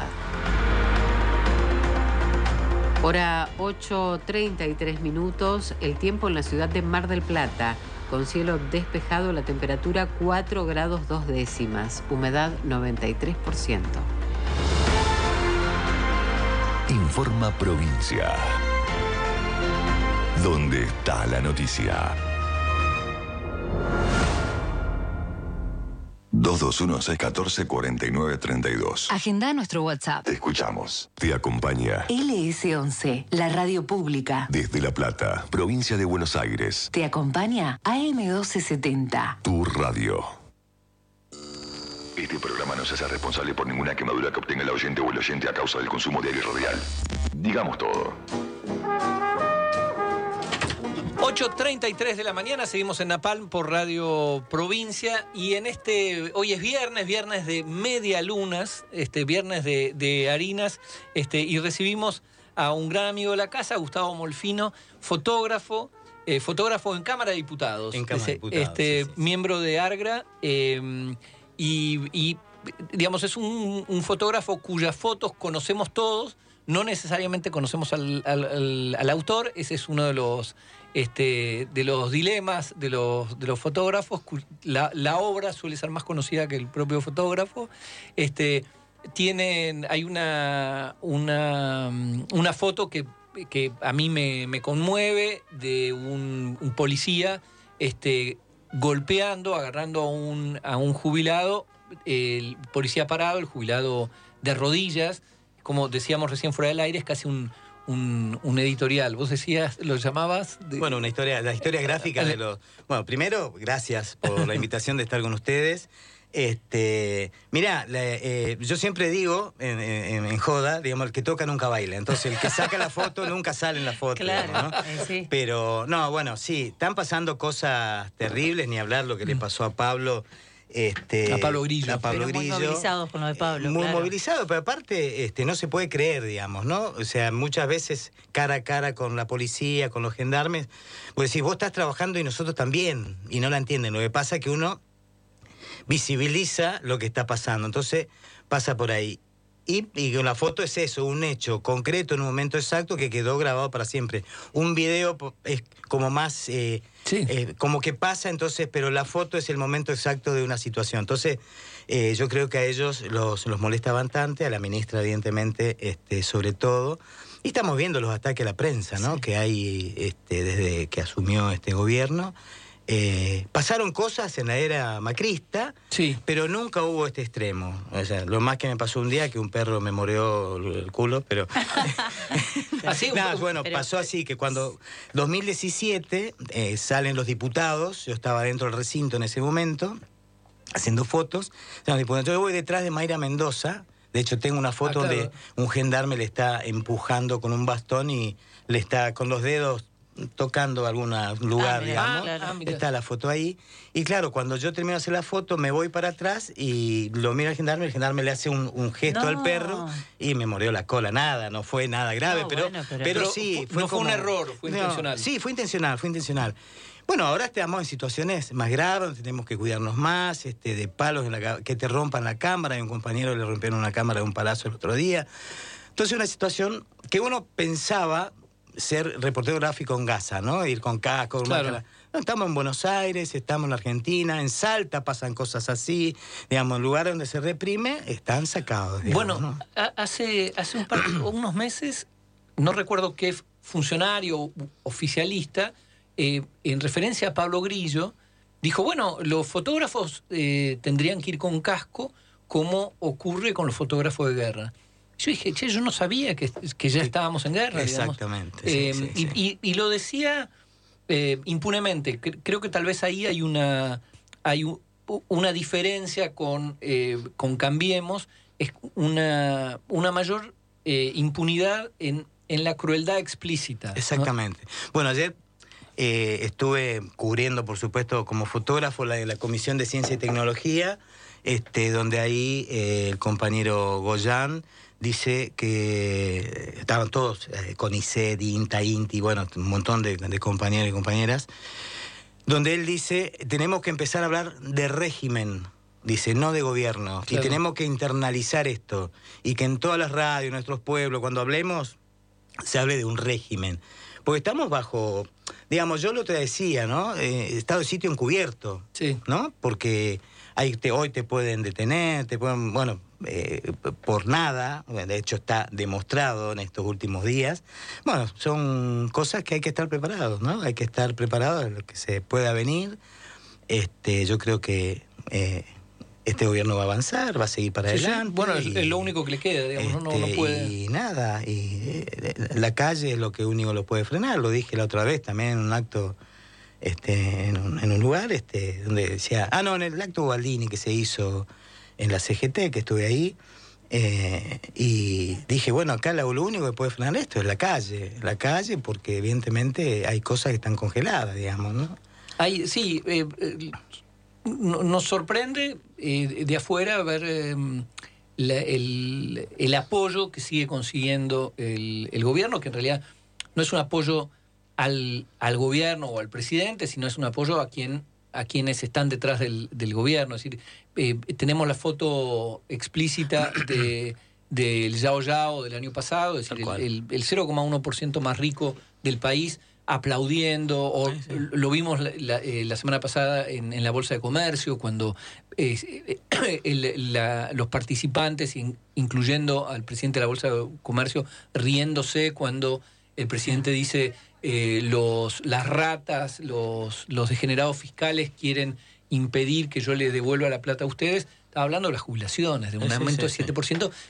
Hora ocho treinta y tres minutos, el tiempo en la ciudad de Mar del Plata. Con cielo despejado, la temperatura cuatro grados dos décimas, humedad noventa y tres por ciento. Informa Provincia. ¿Dónde está la noticia? dos dos uno seis uno cuatro cuatro nueve tres dos. Agenda nuestro WhatsApp. Te escuchamos. Te acompaña L S once, la radio pública. desde La Plata, provincia de Buenos Aires. Te acompaña A M doce setenta. Tu radio. Este programa no se hace responsable por ninguna quemadura que obtenga el oyente o el oyente a causa del consumo de aire radial. Digamos todo. ocho treinta y tres de la mañana, seguimos en Napalm por Radio Provincia y en este, hoy es viernes, viernes de media lunas, este, viernes de, de harinas, este, y recibimos a un gran amigo de la casa, Gustavo Molfino, fotógrafo, eh, fotógrafo en Cámara de Diputados. En Cámara de Diputados, Este, sí, sí, sí. miembro de ARGRA, eh, y, y, digamos, es un, un fotógrafo cuyas fotos conocemos todos. No necesariamente conocemos al, al, al, al autor, ese es uno de los, este, de los dilemas de los, de los fotógrafos. La, la obra suele ser más conocida que el propio fotógrafo. Este, tienen, hay una, una, una foto que, que a mí me, me conmueve de un, un policía este, golpeando, agarrando a un, a un jubilado, el policía parado, el jubilado de rodillas. Como decíamos recién fuera del aire, es casi un, un, un editorial. Vos decías, lo llamabas... De... Bueno, una historia, la historia gráfica de los... Bueno, primero, gracias por la invitación de estar con ustedes. Este, mirá, la, eh, yo siempre digo, en, en, en joda, digamos, el que toca nunca baila. Entonces, el que saca la foto nunca sale en la foto. Claro, digamos, ¿no? eh, sí. Pero, no, bueno, sí, están pasando cosas terribles, ni hablar lo que le pasó a Pablo... Este, a Pablo Grillo. A Pablo Pero muy Grillo. movilizados con lo de Pablo. Muy claro. movilizado, pero aparte este, no se puede creer, digamos, ¿no? O sea, muchas veces cara a cara con la policía, con los gendarmes, pues decís, vos estás trabajando y nosotros también, y no la entienden. Lo que pasa es que uno visibiliza lo que está pasando, entonces pasa por ahí. Y, y la foto es eso, un hecho concreto en un momento exacto que quedó grabado para siempre. Un video es como más, eh, sí. eh, como que pasa, entonces, pero la foto es el momento exacto de una situación. Entonces, eh, yo creo que a ellos los, los molesta bastante, a la ministra evidentemente, este, sobre todo. Y estamos viendo los ataques a la prensa, ¿no? Sí. Que hay este, desde que asumió este gobierno. Eh, pasaron cosas en la era macrista, sí. pero nunca hubo este extremo. O sea, lo más que me pasó un día que un perro me mordió el culo, pero... así, Nada, bueno, pero... pasó así, que cuando dos mil diecisiete eh, salen los diputados, yo estaba dentro del recinto en ese momento, haciendo fotos, yo voy detrás de Mayra Mendoza, de hecho tengo una foto ah, claro. donde un gendarme le está empujando con un bastón y le está con los dedos tocando algún lugar, ah, digamos. Ah, claro. Está la foto ahí. Y claro, cuando yo termino de hacer la foto, me voy para atrás y lo mira el gendarme, el gendarme le hace un, un gesto no. al perro y me mordió la cola. Nada, no fue nada grave, no, pero, bueno, pero, pero, pero sí. Fue, no como, fue un error, fue no, intencional. Sí, fue intencional, fue intencional. Bueno, ahora estamos en situaciones más graves, tenemos que cuidarnos más, este, de palos en la, que te rompan la cámara. Hay un compañero que le rompieron una cámara de un palazo el otro día. Entonces, una situación que uno pensaba ser reportero gráfico en Gaza, ¿no? Ir con casco, con claro. máscara. No, estamos en Buenos Aires, estamos en la Argentina, en Salta pasan cosas así, digamos, en lugares donde se reprime, están sacados. Digamos, bueno, ¿no? hace, hace un par, unos meses, no recuerdo qué funcionario oficialista, eh, en referencia a Pablo Grillo, dijo, bueno, los fotógrafos eh, tendrían que ir con casco, como ocurre con los fotógrafos de guerra. Yo dije, che, yo no sabía que, que ya estábamos en guerra. Exactamente. Eh, sí, sí, y, sí. Y, y lo decía eh, impunemente. Creo que tal vez ahí hay una, hay un, una diferencia con, eh, con Cambiemos, es una, una mayor eh, impunidad en, en la crueldad explícita. Exactamente. ¿No? Bueno, ayer eh, estuve cubriendo, por supuesto, como fotógrafo la, la Comisión de Ciencia y Tecnología, este, donde ahí eh, el compañero Goyan dice que estaban todos, eh, CONICET, INTA, INTI, bueno, un montón de, de compañeros y compañeras, donde él dice, tenemos que empezar a hablar de régimen, dice, no de gobierno, claro. Y tenemos que internalizar esto, y que en todas las radios, en nuestros pueblos, cuando hablemos, se hable de un régimen. Porque estamos bajo, digamos, yo lo te decía, ¿no? Eh, estado de sitio encubierto, sí. ¿no? Porque hay, te, hoy te pueden detener, te pueden, bueno... Eh, por nada, de hecho está demostrado en estos últimos días. Bueno, son cosas que hay que estar preparados, ¿no? Hay que estar preparados a lo que se pueda venir. Este, yo creo que eh, este gobierno va a avanzar, va a seguir para sí, adelante. Sí. Bueno, y, es lo único que le queda, digamos, este, no, no puede. Y nada, y eh, la calle es lo que único lo puede frenar. Lo dije la otra vez también en un acto, este, en un, en un lugar, este, donde decía, ah no, en el acto Baldini que se hizo en la C G T, que estuve ahí, eh, y dije, bueno, acá lo, lo único que puede frenar esto es la calle, la calle, porque evidentemente hay cosas que están congeladas, digamos, ¿no? Hay, sí, eh, eh, nos sorprende eh, de afuera ver eh, la, el, el apoyo que sigue consiguiendo el, el gobierno, que en realidad no es un apoyo al, al gobierno o al presidente, sino es un apoyo a quien a quienes están detrás del, del gobierno. Es decir, eh, tenemos la foto explícita de del Yao Yao del año pasado, es decir, el, el, el cero coma uno por ciento más rico del país aplaudiendo, o sí, sí. Lo vimos la, la, eh, la semana pasada en, en la Bolsa de Comercio, cuando eh, el, la, los participantes, in, incluyendo al presidente de la Bolsa de Comercio, riéndose cuando el presidente dice eh, los, las ratas, los, los degenerados fiscales quieren impedir que yo le devuelva la plata a ustedes. Estaba hablando de las jubilaciones, de un sí, aumento sí, de siete por ciento. Sí.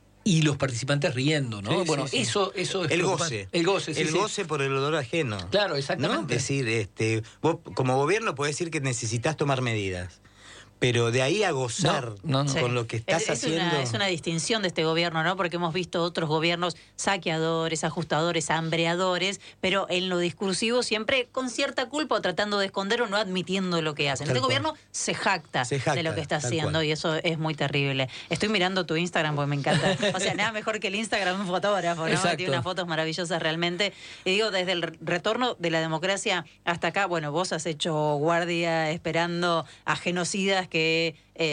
Y los participantes riendo, ¿no? Sí, bueno, sí, sí. eso, eso es el goce. El goce, sí, El sí. goce por el olor ajeno. Claro, exactamente. ¿No? Es decir, este, vos como gobierno podés decir que necesitas tomar medidas, pero de ahí a gozar no, no, no. con sí. lo que estás es, es haciendo... Una, es una distinción de este gobierno, ¿no? Porque hemos visto otros gobiernos saqueadores, ajustadores, hambreadores, pero en lo discursivo siempre con cierta culpa o tratando de esconder o no admitiendo lo que hacen. Tal este cual. Gobierno se jacta, se jacta de lo que está haciendo cual. Y eso es muy terrible. Estoy mirando tu Instagram porque me encanta. O sea, nada mejor que el Instagram de un fotógrafo, ¿no? Exacto. Tiene unas fotos maravillosas realmente. Y digo, desde el retorno de la democracia hasta acá, bueno, vos has hecho guardia esperando a genocidas que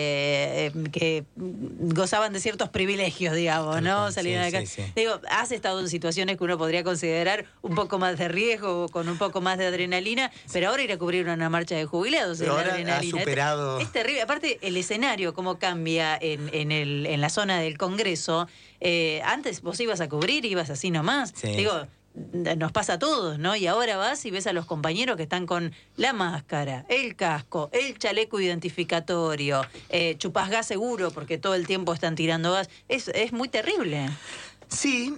eh, que gozaban de ciertos privilegios, digamos, ¿no? Salieron sí, acá. Sí, sí. Digo, has estado en situaciones que uno podría considerar un poco más de riesgo, con un poco más de adrenalina, pero ahora ir a cubrir una marcha de jubilados es ahora adrenalina. Ha superado... Es, es terrible. Aparte, el escenario, cómo cambia en, en, el, en la zona del Congreso. Eh, antes vos ibas a cubrir, ibas así nomás. Sí. Digo, nos pasa a todos, ¿no? Y ahora vas y ves a los compañeros que están con la máscara, el casco, el chaleco identificatorio, eh, chupas gas seguro porque todo el tiempo están tirando gas. Es, es muy terrible. Sí,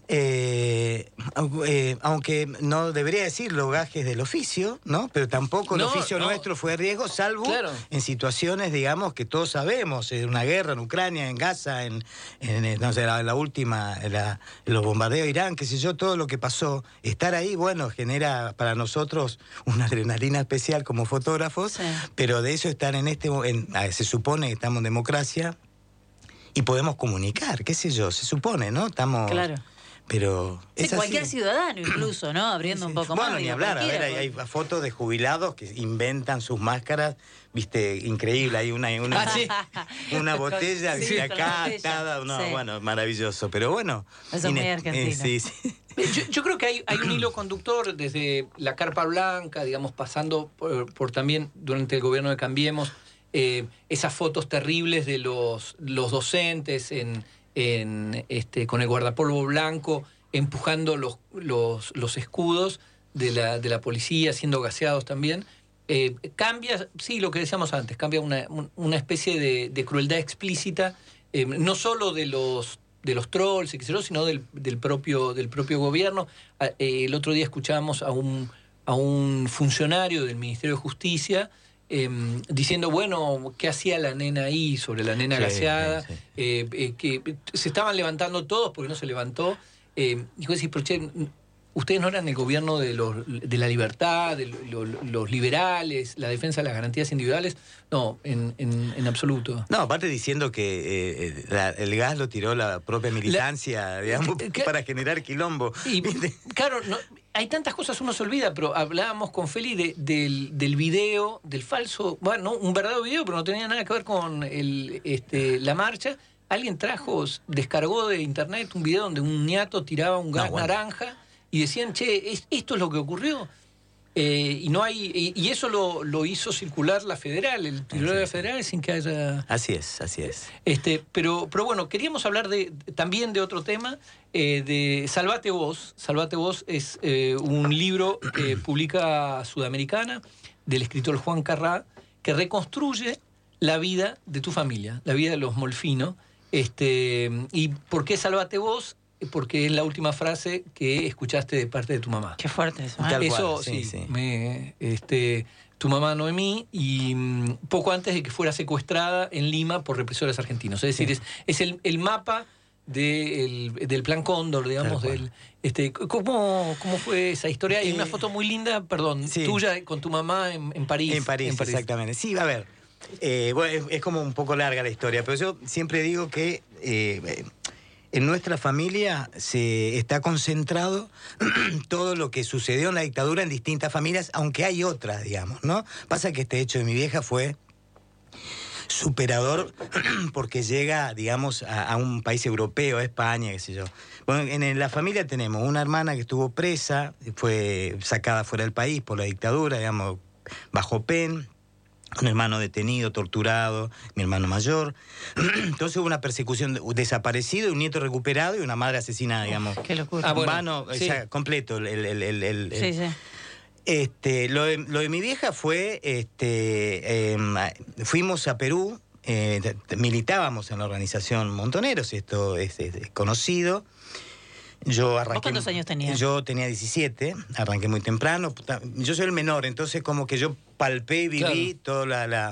eh, eh, aunque no debería decir los gajes del oficio, ¿no? Pero tampoco no, el oficio no. nuestro fue riesgo, salvo claro. en situaciones, digamos, que todos sabemos, en una guerra en Ucrania, en Gaza, en, en no sé, la, la última, la, los bombardeos de Irán, qué sé yo, todo lo que pasó. Estar ahí, bueno, genera para nosotros una adrenalina especial como fotógrafos, sí. Pero de eso estar en este, en, se supone que estamos en democracia, y podemos comunicar, qué sé yo, se supone, ¿no? Estamos... Claro. Pero sí, cualquier ciudadano incluso, ¿no? Abriendo sí, sí. un poco bueno, más. Bueno, ni hablar, a ver, hay, hay fotos de jubilados que inventan sus máscaras, viste, increíble, hay una, una, ah, ¿sí? una botella sí, de acá atada, no, sí. Bueno, maravilloso, pero bueno. Eso es muy argentino. Eh, sí, sí. Yo, yo creo que hay, hay un hilo conductor desde la Carpa Blanca, digamos, pasando por, por también durante el gobierno de Cambiemos, Eh, esas fotos terribles de los, los docentes en, en, este, con el guardapolvo blanco empujando los, los, los escudos de la, de la policía, siendo gaseados también. Eh, cambia, sí, lo que decíamos antes, cambia una, una especie de, de crueldad explícita, eh, no solo de los, de los trolls, sino del, del, propio, del propio gobierno. Eh, el otro día escuchábamos a un, a un funcionario del Ministerio de Justicia Eh, diciendo, bueno, ¿qué hacía la nena ahí sobre la nena sí, gaseada? Sí, sí. Eh, eh, que se estaban levantando todos porque no se levantó. Eh, y yo decía, pero che, ustedes no eran el gobierno de, los, de la libertad, de los, los liberales, la defensa de las garantías individuales. No, en, en, en absoluto. No, aparte diciendo que eh, la, el gas lo tiró la propia militancia, la, digamos, que, para generar quilombo. Y, claro, no, hay tantas cosas, uno se olvida, pero hablábamos con Feli de, del, del video, del falso, bueno, un verdadero video, pero no tenía nada que ver con el, este, la marcha. Alguien trajo, descargó de internet un video donde un ñato tiraba un gas no, bueno. naranja y decían, che, esto es lo que ocurrió. Eh, y no hay y, y eso lo, lo hizo circular la Federal, el titular de la Federal, sin que haya... Así es, así es. Este, pero, pero bueno, queríamos hablar de también de otro tema, eh, de Salvate Vos. Salvate Vos es eh, un libro que publica Sudamericana, del escritor Juan Carrá, que reconstruye la vida de tu familia, la vida de los Molfino. Este, ¿y por qué Salvate Vos? Porque es la última frase que escuchaste de parte de tu mamá. Qué fuerte eso. ¿eh? Eso, cual, sí, sí. sí. Me, este, tu mamá Noemí, y um, poco antes de que fuera secuestrada en Lima por represores argentinos. Es decir, sí. es, es el, el mapa de el, del Plan Cóndor, digamos. Del, este, ¿cómo, ¿Cómo fue esa historia? Hay eh, una foto muy linda, perdón, sí. tuya con tu mamá en, en París. En París, en París. Exactamente. Sí, a ver. Eh, bueno, es, es como un poco larga la historia, pero yo siempre digo que eh, en nuestra familia se está concentrado todo lo que sucedió en la dictadura en distintas familias, aunque hay otras, digamos, ¿no? Pasa que este hecho de mi vieja fue superador porque llega, digamos, a, a un país europeo, a España, qué sé yo. Bueno, en, en la familia tenemos una hermana que estuvo presa, fue sacada fuera del país por la dictadura, digamos, bajo pen. Un hermano detenido, torturado, mi hermano mayor. Entonces hubo una persecución, de, desaparecido, un nieto recuperado y una madre asesinada, digamos. Qué locura. Ah, bueno, Vano, sí. O sea, completo. El, el, el, el, sí, sí. Este, lo, de, lo de mi vieja fue, este, eh, fuimos a Perú, eh, militábamos en la organización Montoneros, esto es, es, es conocido. Yo arranqué, ¿Vos cuántos años tenías? Yo tenía diecisiete, arranqué muy temprano. Yo soy el menor, entonces como que yo palpé y viví claro. toda la, la...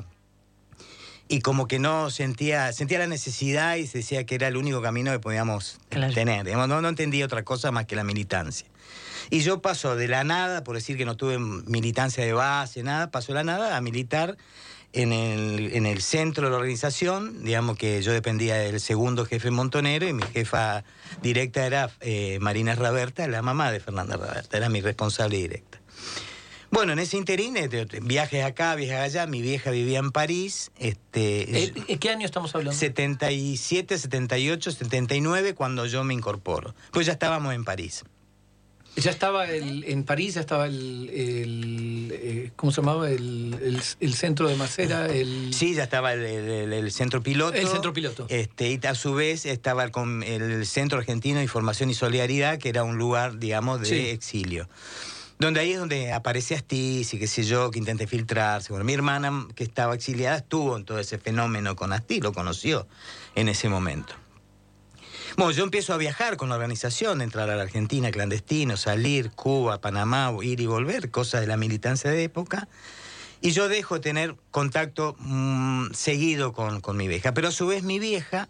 Y como que no sentía sentía la necesidad y se decía que era el único camino que podíamos claro. tener. No, no entendía otra cosa más que la militancia. Y yo paso de la nada, por decir que no tuve militancia de base, nada, paso de la nada a militar en el, en el centro de la organización. Digamos que yo dependía del segundo jefe montonero y mi jefa directa era eh, Marina Raberta, la mamá de Fernanda Raberta, era mi responsable directa. Bueno, en ese interín, viajes acá, viajes allá, mi vieja vivía en París. Este, ¿En qué año estamos hablando? setenta y siete, setenta y ocho, setenta y nueve, cuando yo me incorporo. Pues ya estábamos en París. Ya estaba el, en París, ya estaba el, el eh, ¿cómo se llamaba? El, el, el centro de Macera. El... Sí, ya estaba el, el, el centro piloto. El centro piloto. Este, y a su vez estaba el, el Centro Argentino de Información y Solidaridad, que era un lugar, digamos, de sí. exilio. Donde ahí es donde aparece Astiz y qué sé yo, que intenté filtrarse. Bueno, mi hermana, que estaba exiliada, estuvo en todo ese fenómeno con Astiz, lo conoció en ese momento. Bueno, yo empiezo a viajar con la organización, entrar a la Argentina clandestino, salir, Cuba, Panamá, ir y volver, cosas de la militancia de época. Y yo dejo de tener contacto mmm, seguido con, con mi vieja. Pero a su vez mi vieja,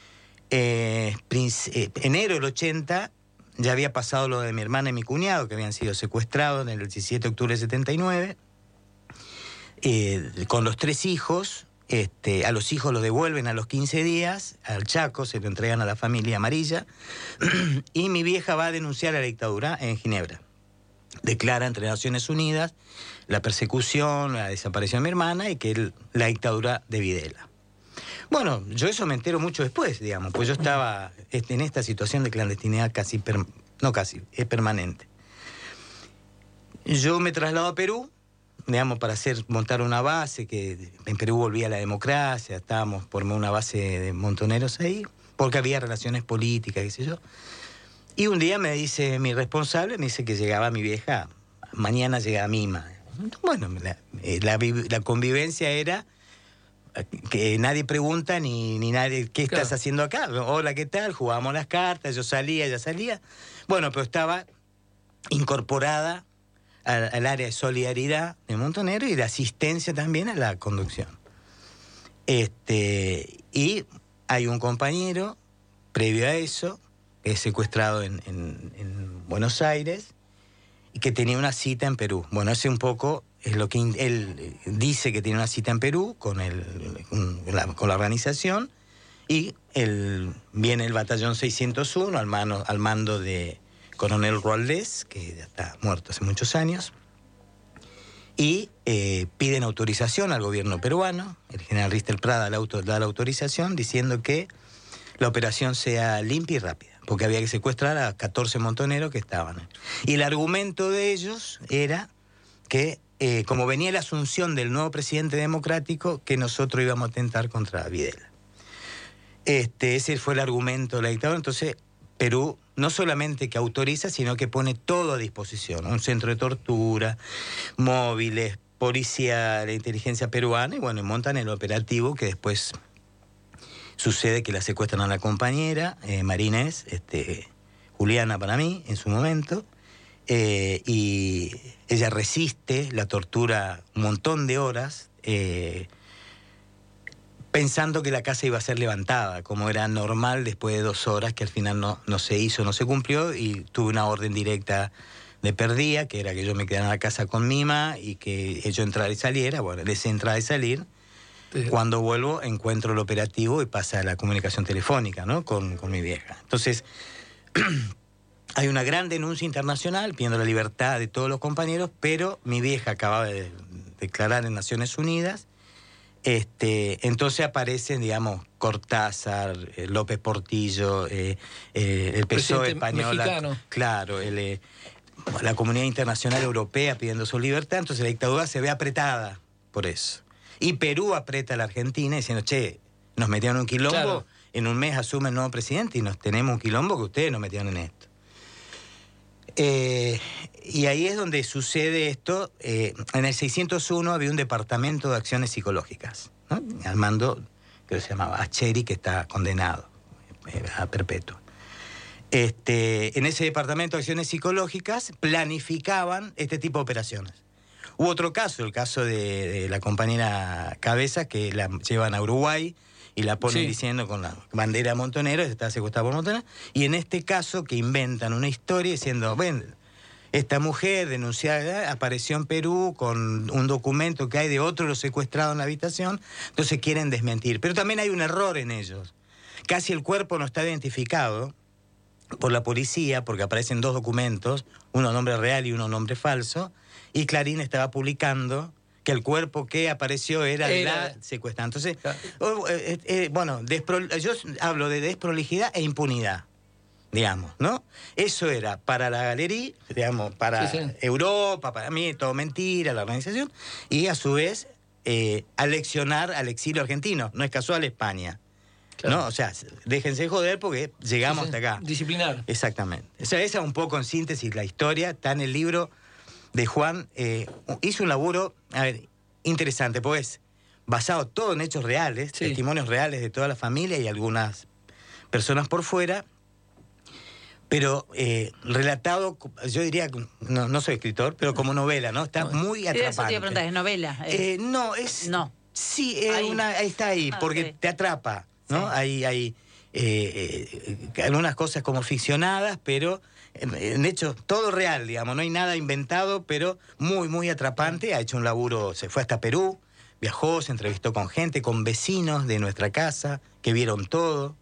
eh, eh, enero del ochenta, ya había pasado lo de mi hermana y mi cuñado, que habían sido secuestrados en el diecisiete de octubre de setenta y nueve, eh, con los tres hijos. Este, a los hijos los devuelven a los quince días, al Chaco se lo entregan a la familia amarilla, y mi vieja va a denunciar a la dictadura en Ginebra. Declara entre Naciones Unidas la persecución, la desaparición de mi hermana y que el, la dictadura de Videla. Bueno, yo eso me entero mucho después, digamos, pues yo estaba en esta situación de clandestinidad casi, per, no casi, es permanente. Yo me traslado a Perú, digamos, para hacer, montar una base, que en Perú volvía la democracia, estábamos por una base de montoneros ahí, porque había relaciones políticas, qué sé yo. Y un día me dice mi responsable, me dice que llegaba mi vieja, mañana llega Mima. Bueno, la, la, la convivencia era que nadie pregunta ni, ni nadie, ¿qué claro. estás haciendo acá? Hola, ¿qué tal? Jugábamos las cartas, yo salía, ella salía. Bueno, pero estaba incorporada al, al área de solidaridad de Montonero y de asistencia también a la conducción. Este, y hay un compañero, previo a eso, que es secuestrado en, en, en Buenos Aires y que tenía una cita en Perú. Bueno, ese un poco es lo que él dice, que tiene una cita en Perú con, el, con, la, con la organización, y el, viene el batallón seiscientos uno al, mano, al mando de Coronel Roldés, que ya está muerto hace muchos años, y eh, piden autorización al gobierno peruano. El general Ristel Prada da la, auto, da la autorización diciendo que la operación sea limpia y rápida, porque había que secuestrar a catorce montoneros que estaban. Y el argumento de ellos era que, eh, como venía la asunción del nuevo presidente democrático, que nosotros íbamos a atentar contra Videla. Este, ese fue el argumento de la dictadura. Entonces, Perú no solamente que autoriza, sino que pone todo a disposición. Un centro de tortura, móviles, policía, la inteligencia peruana, y bueno, montan el operativo que después sucede que la secuestran a la compañera, eh, Marinés, este, Juliana para mí, en su momento, eh, y ella resiste la tortura un montón de horas, eh, pensando que la casa iba a ser levantada, como era normal después de dos horas, que al final no, no se hizo, no se cumplió, y tuve una orden directa de perdía, que era que yo me quedara en la casa con Mima y que yo entrara y saliera. Bueno, de ese entrar y salir, Cuando vuelvo, encuentro el operativo y pasa la comunicación telefónica, ¿no? Con, con mi vieja. Entonces, hay una gran denuncia internacional pidiendo la libertad de todos los compañeros, pero mi vieja acababa de declarar en Naciones Unidas. Este, entonces aparecen, digamos, Cortázar, eh, López Portillo, eh, eh, el P S O E español, claro, el, eh, la comunidad internacional europea pidiendo su libertad. Entonces la dictadura se ve apretada por eso. Y Perú aprieta a la Argentina diciendo, che, nos metieron en un quilombo, claro. En un mes asume el nuevo presidente y nos tenemos un quilombo que ustedes nos metieron en esto. Eh, y ahí es donde sucede esto. Eh, en el seiscientos uno había un departamento de acciones psicológicas, ¿no? Al mando, que se llamaba Acheri, que está condenado eh, a perpetuo. Este, en ese departamento de acciones psicológicas planificaban este tipo de operaciones. Hubo otro caso, el caso de, de la compañera Cabezas, que la llevan a Uruguay y la ponen sí. diciendo con la bandera de Montoneros, está secuestrada por Montoneros, y en este caso que inventan una historia diciendo, ven, esta mujer denunciada apareció en Perú con un documento que hay de otro lo secuestrado en la habitación, entonces quieren desmentir. Pero también hay un error en ellos. Casi el cuerpo no está identificado por la policía, porque aparecen dos documentos, uno nombre real y uno nombre falso, y Clarín estaba publicando que el cuerpo que apareció era de la secuestrada. Entonces, claro. eh, eh, bueno, despro, yo hablo de desprolijidad e impunidad, digamos, ¿no? Eso era para la galería, digamos, para sí, sí. Europa, para mí, todo mentira, la organización, y a su vez, eh, aleccionar al exilio argentino. No es casual España. Claro. ¿No? O sea, déjense joder porque llegamos sí, sí. hasta acá. Disciplinar. Exactamente. O sea, esa es un poco en síntesis la historia. Está en el libro de Juan. Eh, hizo un laburo, a ver, interesante, pues, basado todo en hechos reales, sí. testimonios reales de toda la familia y algunas personas por fuera, pero eh, relatado, yo diría, no, no soy escritor, pero como novela, ¿no? Está no. muy atrapante. Eso te iba a preguntar, ¿es novela? Eh, no, es... No. Sí, es ahí. Una, ahí está ahí, ah, porque okay. te atrapa. ¿No? Sí. Hay, hay eh, eh, algunas cosas como ficcionadas, pero en, en hecho todo real, digamos, no hay nada inventado, pero muy, muy atrapante. Ha hecho un laburo, se fue hasta Perú, viajó, se entrevistó con gente, con vecinos de nuestra casa, que vieron todo.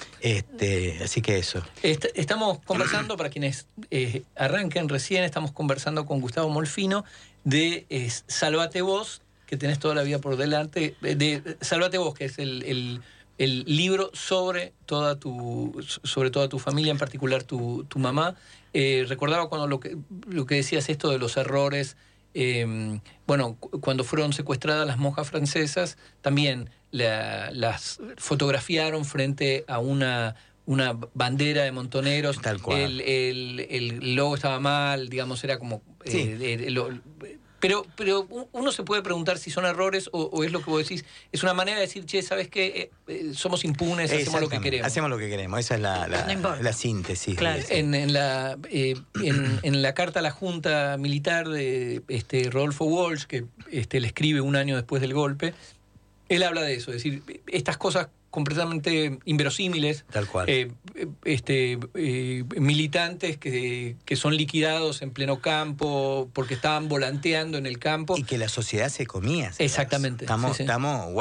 Este, así que eso. Est estamos conversando, para quienes eh, arranquen recién, estamos conversando con Gustavo Molfino de eh, Salvate Vos, que tenés toda la vida por delante, de, de Salvate Vos, que es el... el el libro sobre toda tu sobre toda tu familia, en particular tu, tu mamá. Eh, recordaba cuando lo que, lo que decías esto de los errores, eh, bueno, cu cuando fueron secuestradas las monjas francesas, también la, las fotografiaron frente a una, una bandera de Montoneros. Tal cual. El, el, el logo estaba mal, digamos, era como... Sí. Eh, eh, lo, Pero, pero uno se puede preguntar si son errores o, o es lo que vos decís. Es una manera de decir, che, ¿sabes qué? Eh, eh, somos impunes, hacemos lo que queremos. Hacemos lo que queremos, esa es la, la, no la síntesis. Claro. En, en, la, eh, en, en la carta a la Junta Militar de este, Rodolfo Walsh, que este, le escribe un año después del golpe, él habla de eso, es decir, estas cosas completamente inverosímiles. Tal cual. Eh, este, eh, militantes que, que son liquidados en pleno campo porque estaban volanteando en el campo. Y que la sociedad se comía. Exactamente. Estamos, sí, sí. estamos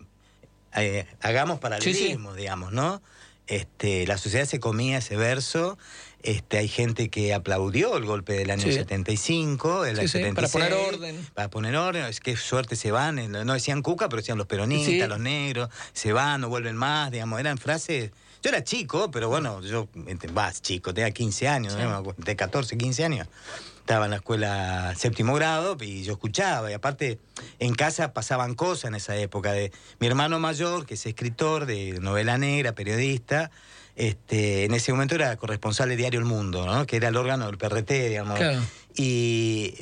eh, hagamos paralelismo, sí, sí. digamos, ¿no? Este, la sociedad se comía ese verso. Este, hay gente que aplaudió el golpe del año sí. setenta y cinco, el sí, sí, setenta y seis, para poner orden. Para poner orden, es que suerte se van, no decían Cuca, pero decían los peronistas, sí. los negros, se van, no vuelven más, digamos, eran frases. Yo era chico, pero bueno, yo, vas, chico, tenía quince años, sí. ¿no? De catorce, quince años. Estaba en la escuela séptimo grado y yo escuchaba, y aparte en casa pasaban cosas en esa época. De mi hermano mayor, que es escritor de novela negra, periodista, este, en ese momento era corresponsal de Diario El Mundo, ¿no? Que era el órgano del P R T, digamos. Claro. Y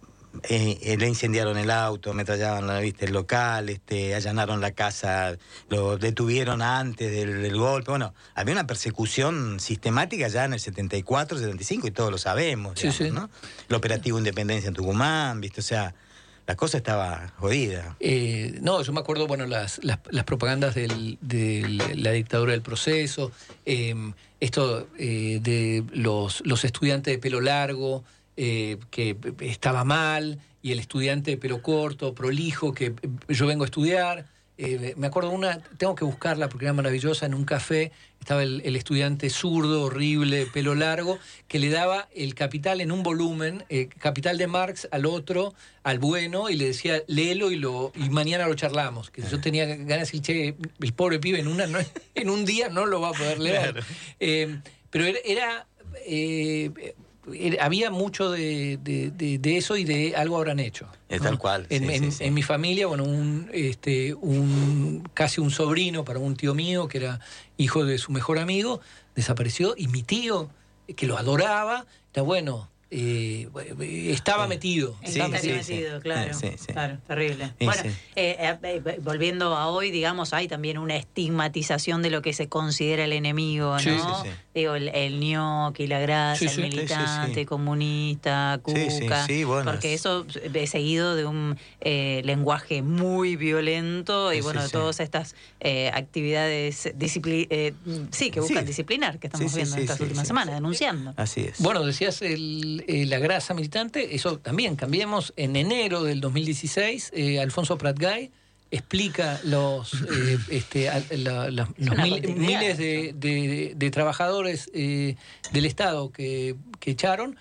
eh, le incendiaron el auto, ametrallaban, ¿viste? El local, este, allanaron la casa, lo detuvieron antes del, del golpe. Bueno, había una persecución sistemática ya en el setenta y cuatro, setenta y cinco, y todos lo sabemos, digamos, sí, sí. ¿no? El operativo Independencia en Tucumán, ¿viste? O sea, la cosa estaba jodida. Eh, no, yo me acuerdo, bueno, las, las, las propagandas del, de la dictadura del proceso, eh, esto eh, de los, los estudiantes de pelo largo, eh, que estaba mal, y el estudiante de pelo corto, prolijo, que yo vengo a estudiar, Eh, me acuerdo una, tengo que buscarla porque era maravillosa, en un café estaba el, el estudiante zurdo, horrible, pelo largo, que le daba el Capital en un volumen, eh, Capital de Marx al otro, al bueno, y le decía, léelo y, lo, y mañana lo charlamos. Que yo tenía ganas de decir, che, el pobre pibe en, una, no, en un día no lo va a poder leer. Claro. Eh, pero era... era eh, había mucho de, de, de, de eso y de algo habrán hecho. Es tal cual. En, sí, en, sí, sí. en mi familia, bueno, un, este, un casi un sobrino para un tío mío que era hijo de su mejor amigo, desapareció, y mi tío, que lo adoraba, está bueno. Eh, estaba metido. Sí, estaba sí, metido, sí, claro, sí, sí. claro, terrible. Sí, bueno, sí. Eh, eh, volviendo a hoy, digamos, hay también una estigmatización de lo que se considera el enemigo, ¿no? Sí, sí, sí. Digo, el, el ñoqui, la grasa, sí, el sí, militante, sí, sí. comunista, cuca, sí, sí, sí, bueno, porque es... eso es seguido de un eh, lenguaje muy violento y sí, bueno, sí, de sí. todas estas eh, actividades discipli eh, sí, que buscan sí. disciplinar, que estamos sí, sí, viendo sí, estas sí, últimas sí, semanas, sí. denunciando. Así es. Bueno, decías el, eh, la grasa militante, eso también cambiemos. En enero del dos mil dieciséis, eh, Alfonso Pratgay explica los, eh, este, a, la, la, los mil, miles de, de, de trabajadores eh, del Estado que, que echaron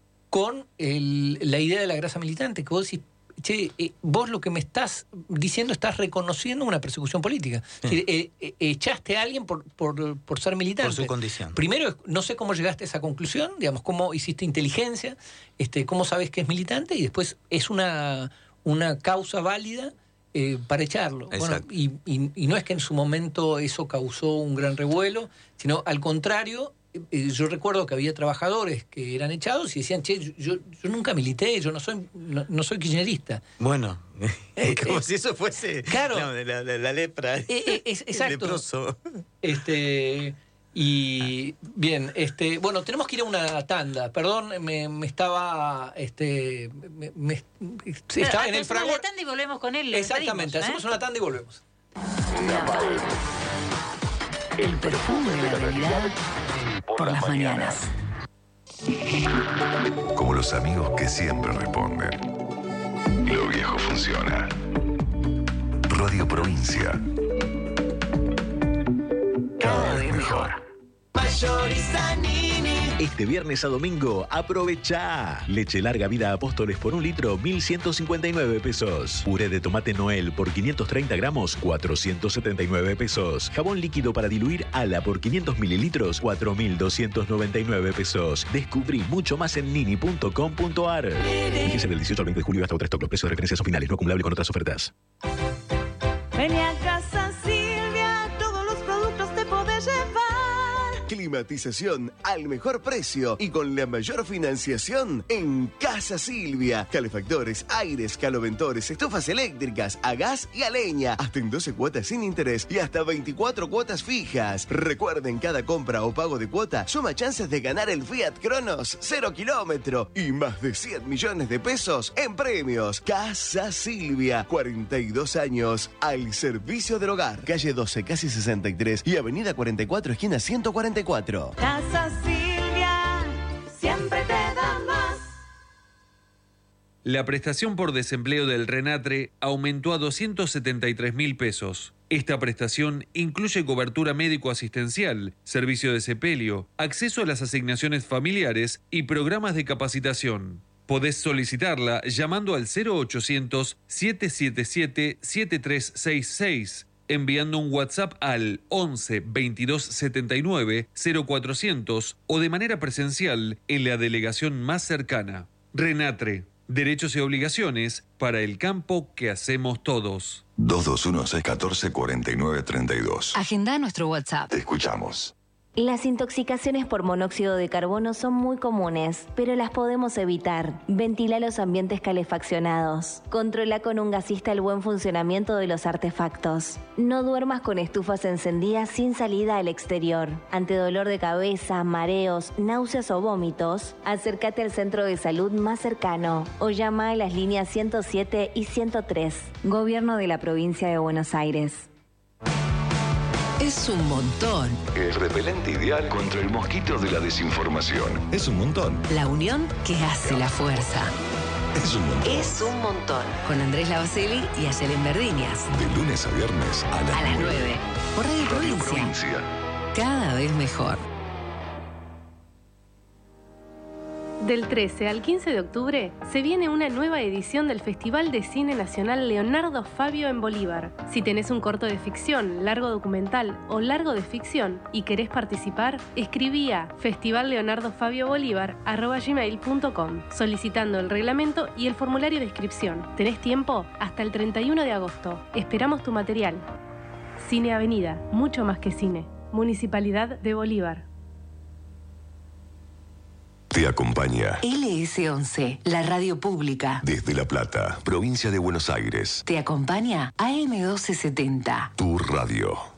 con el, la idea de la grasa militante, que vos decís, che, eh, vos lo que me estás diciendo, estás reconociendo una persecución política. Sí. Es decir, eh, eh, echaste a alguien por, por, por ser militante. Por su condición. Primero, no sé cómo llegaste a esa conclusión, digamos, cómo hiciste inteligencia, este, cómo sabes que es militante, y después es una, una causa válida eh, para echarlo. Bueno, y, y, y no es que en su momento eso causó un gran revuelo, sino al contrario. Yo recuerdo que había trabajadores que eran echados y decían, che, yo, yo, yo nunca milité, yo no soy no, no soy kirchnerista. Bueno, eh, como eh, si eso fuese claro, no, de la, de la lepra. Eh, eh, es, exacto. Leproso. Este, y bien, este, bueno, tenemos que ir a una tanda. Perdón, me, me estaba, este, me, me, estaba en el fragor. Una tanda y volvemos con él. Exactamente, hacemos ¿eh? una tanda y volvemos. El perfume de la realidad por las mañanas. Como los amigos que siempre responden. Lo viejo funciona. Radio Provincia. Cada vez mejor. Este viernes a domingo, aprovecha. Leche larga vida Apóstoles por un litro, mil ciento cincuenta y nueve pesos. Puré de tomate Noel por quinientos treinta gramos, cuatrocientos setenta y nueve pesos. Jabón líquido para diluir Ala por quinientos mililitros, cuatro mil doscientos noventa y nueve pesos. Descubrí mucho más en nini punto com punto ar. Fíjese del dieciocho al veinte de julio hasta otro stock. Los precios de referencia son finales, no acumulable con otras ofertas. Vení a Casa Silvia, todos los productos te podés llevar. Climatización al mejor precio y con la mayor financiación en Casa Silvia. Calefactores, aires, caloventores, estufas eléctricas, a gas y a leña. Hasta en doce cuotas sin interés y hasta veinticuatro cuotas fijas. Recuerden, cada compra o pago de cuota suma chances de ganar el Fiat Cronos cero kilómetro y más de cien millones de pesos en premios. Casa Silvia, cuarenta y dos años al servicio del hogar. Calle doce, casi sesenta y tres y avenida cuarenta y cuatro, esquina ciento cuarenta y cuatro. Casa Silvia, siempre te da más. La prestación por desempleo del RENATRE aumentó a doscientos setenta y tres mil pesos. Esta prestación incluye cobertura médico-asistencial, servicio de sepelio, acceso a las asignaciones familiares y programas de capacitación. Podés solicitarla llamando al cero ochocientos, siete siete siete, siete tres seis seis, enviando un WhatsApp al once, veintidós setenta y nueve, cero cuatrocientos o de manera presencial en la delegación más cercana. RENATRE, derechos y obligaciones para el campo que hacemos todos. dos dos uno, seis uno cuatro, cuatro nueve tres dos. Agenda nuestro WhatsApp. Te escuchamos. Las intoxicaciones por monóxido de carbono son muy comunes, pero las podemos evitar. Ventila los ambientes calefaccionados. Controla con un gasista el buen funcionamiento de los artefactos. No duermas con estufas encendidas sin salida al exterior. Ante dolor de cabeza, mareos, náuseas o vómitos, acércate al centro de salud más cercano o llama a las líneas ciento siete y ciento tres. Gobierno de la Provincia de Buenos Aires. Es un montón. El repelente ideal contra el mosquito de la desinformación. Es un montón. La unión que hace la fuerza. Es un montón. Es un montón. Con Andrés Lavacelli y Ayelen Verdiñas. De lunes a viernes a las, A las nueve. nueve. Por Radio, Radio Provincia. Provincia. Cada vez mejor. Del trece al quince de octubre se viene una nueva edición del Festival de Cine Nacional Leonardo Fabio en Bolívar. Si tenés un corto de ficción, largo documental o largo de ficción y querés participar, escribí a festival leonardo fabio bolívar arroba gmail punto com solicitando el reglamento y el formulario de inscripción. Tenés tiempo hasta el treinta y uno de agosto. Esperamos tu material. Cine Avenida, mucho más que cine. Municipalidad de Bolívar. Te acompaña L S once, la radio pública. desde La Plata, provincia de Buenos Aires. Te acompaña A M doce setenta. Tu radio.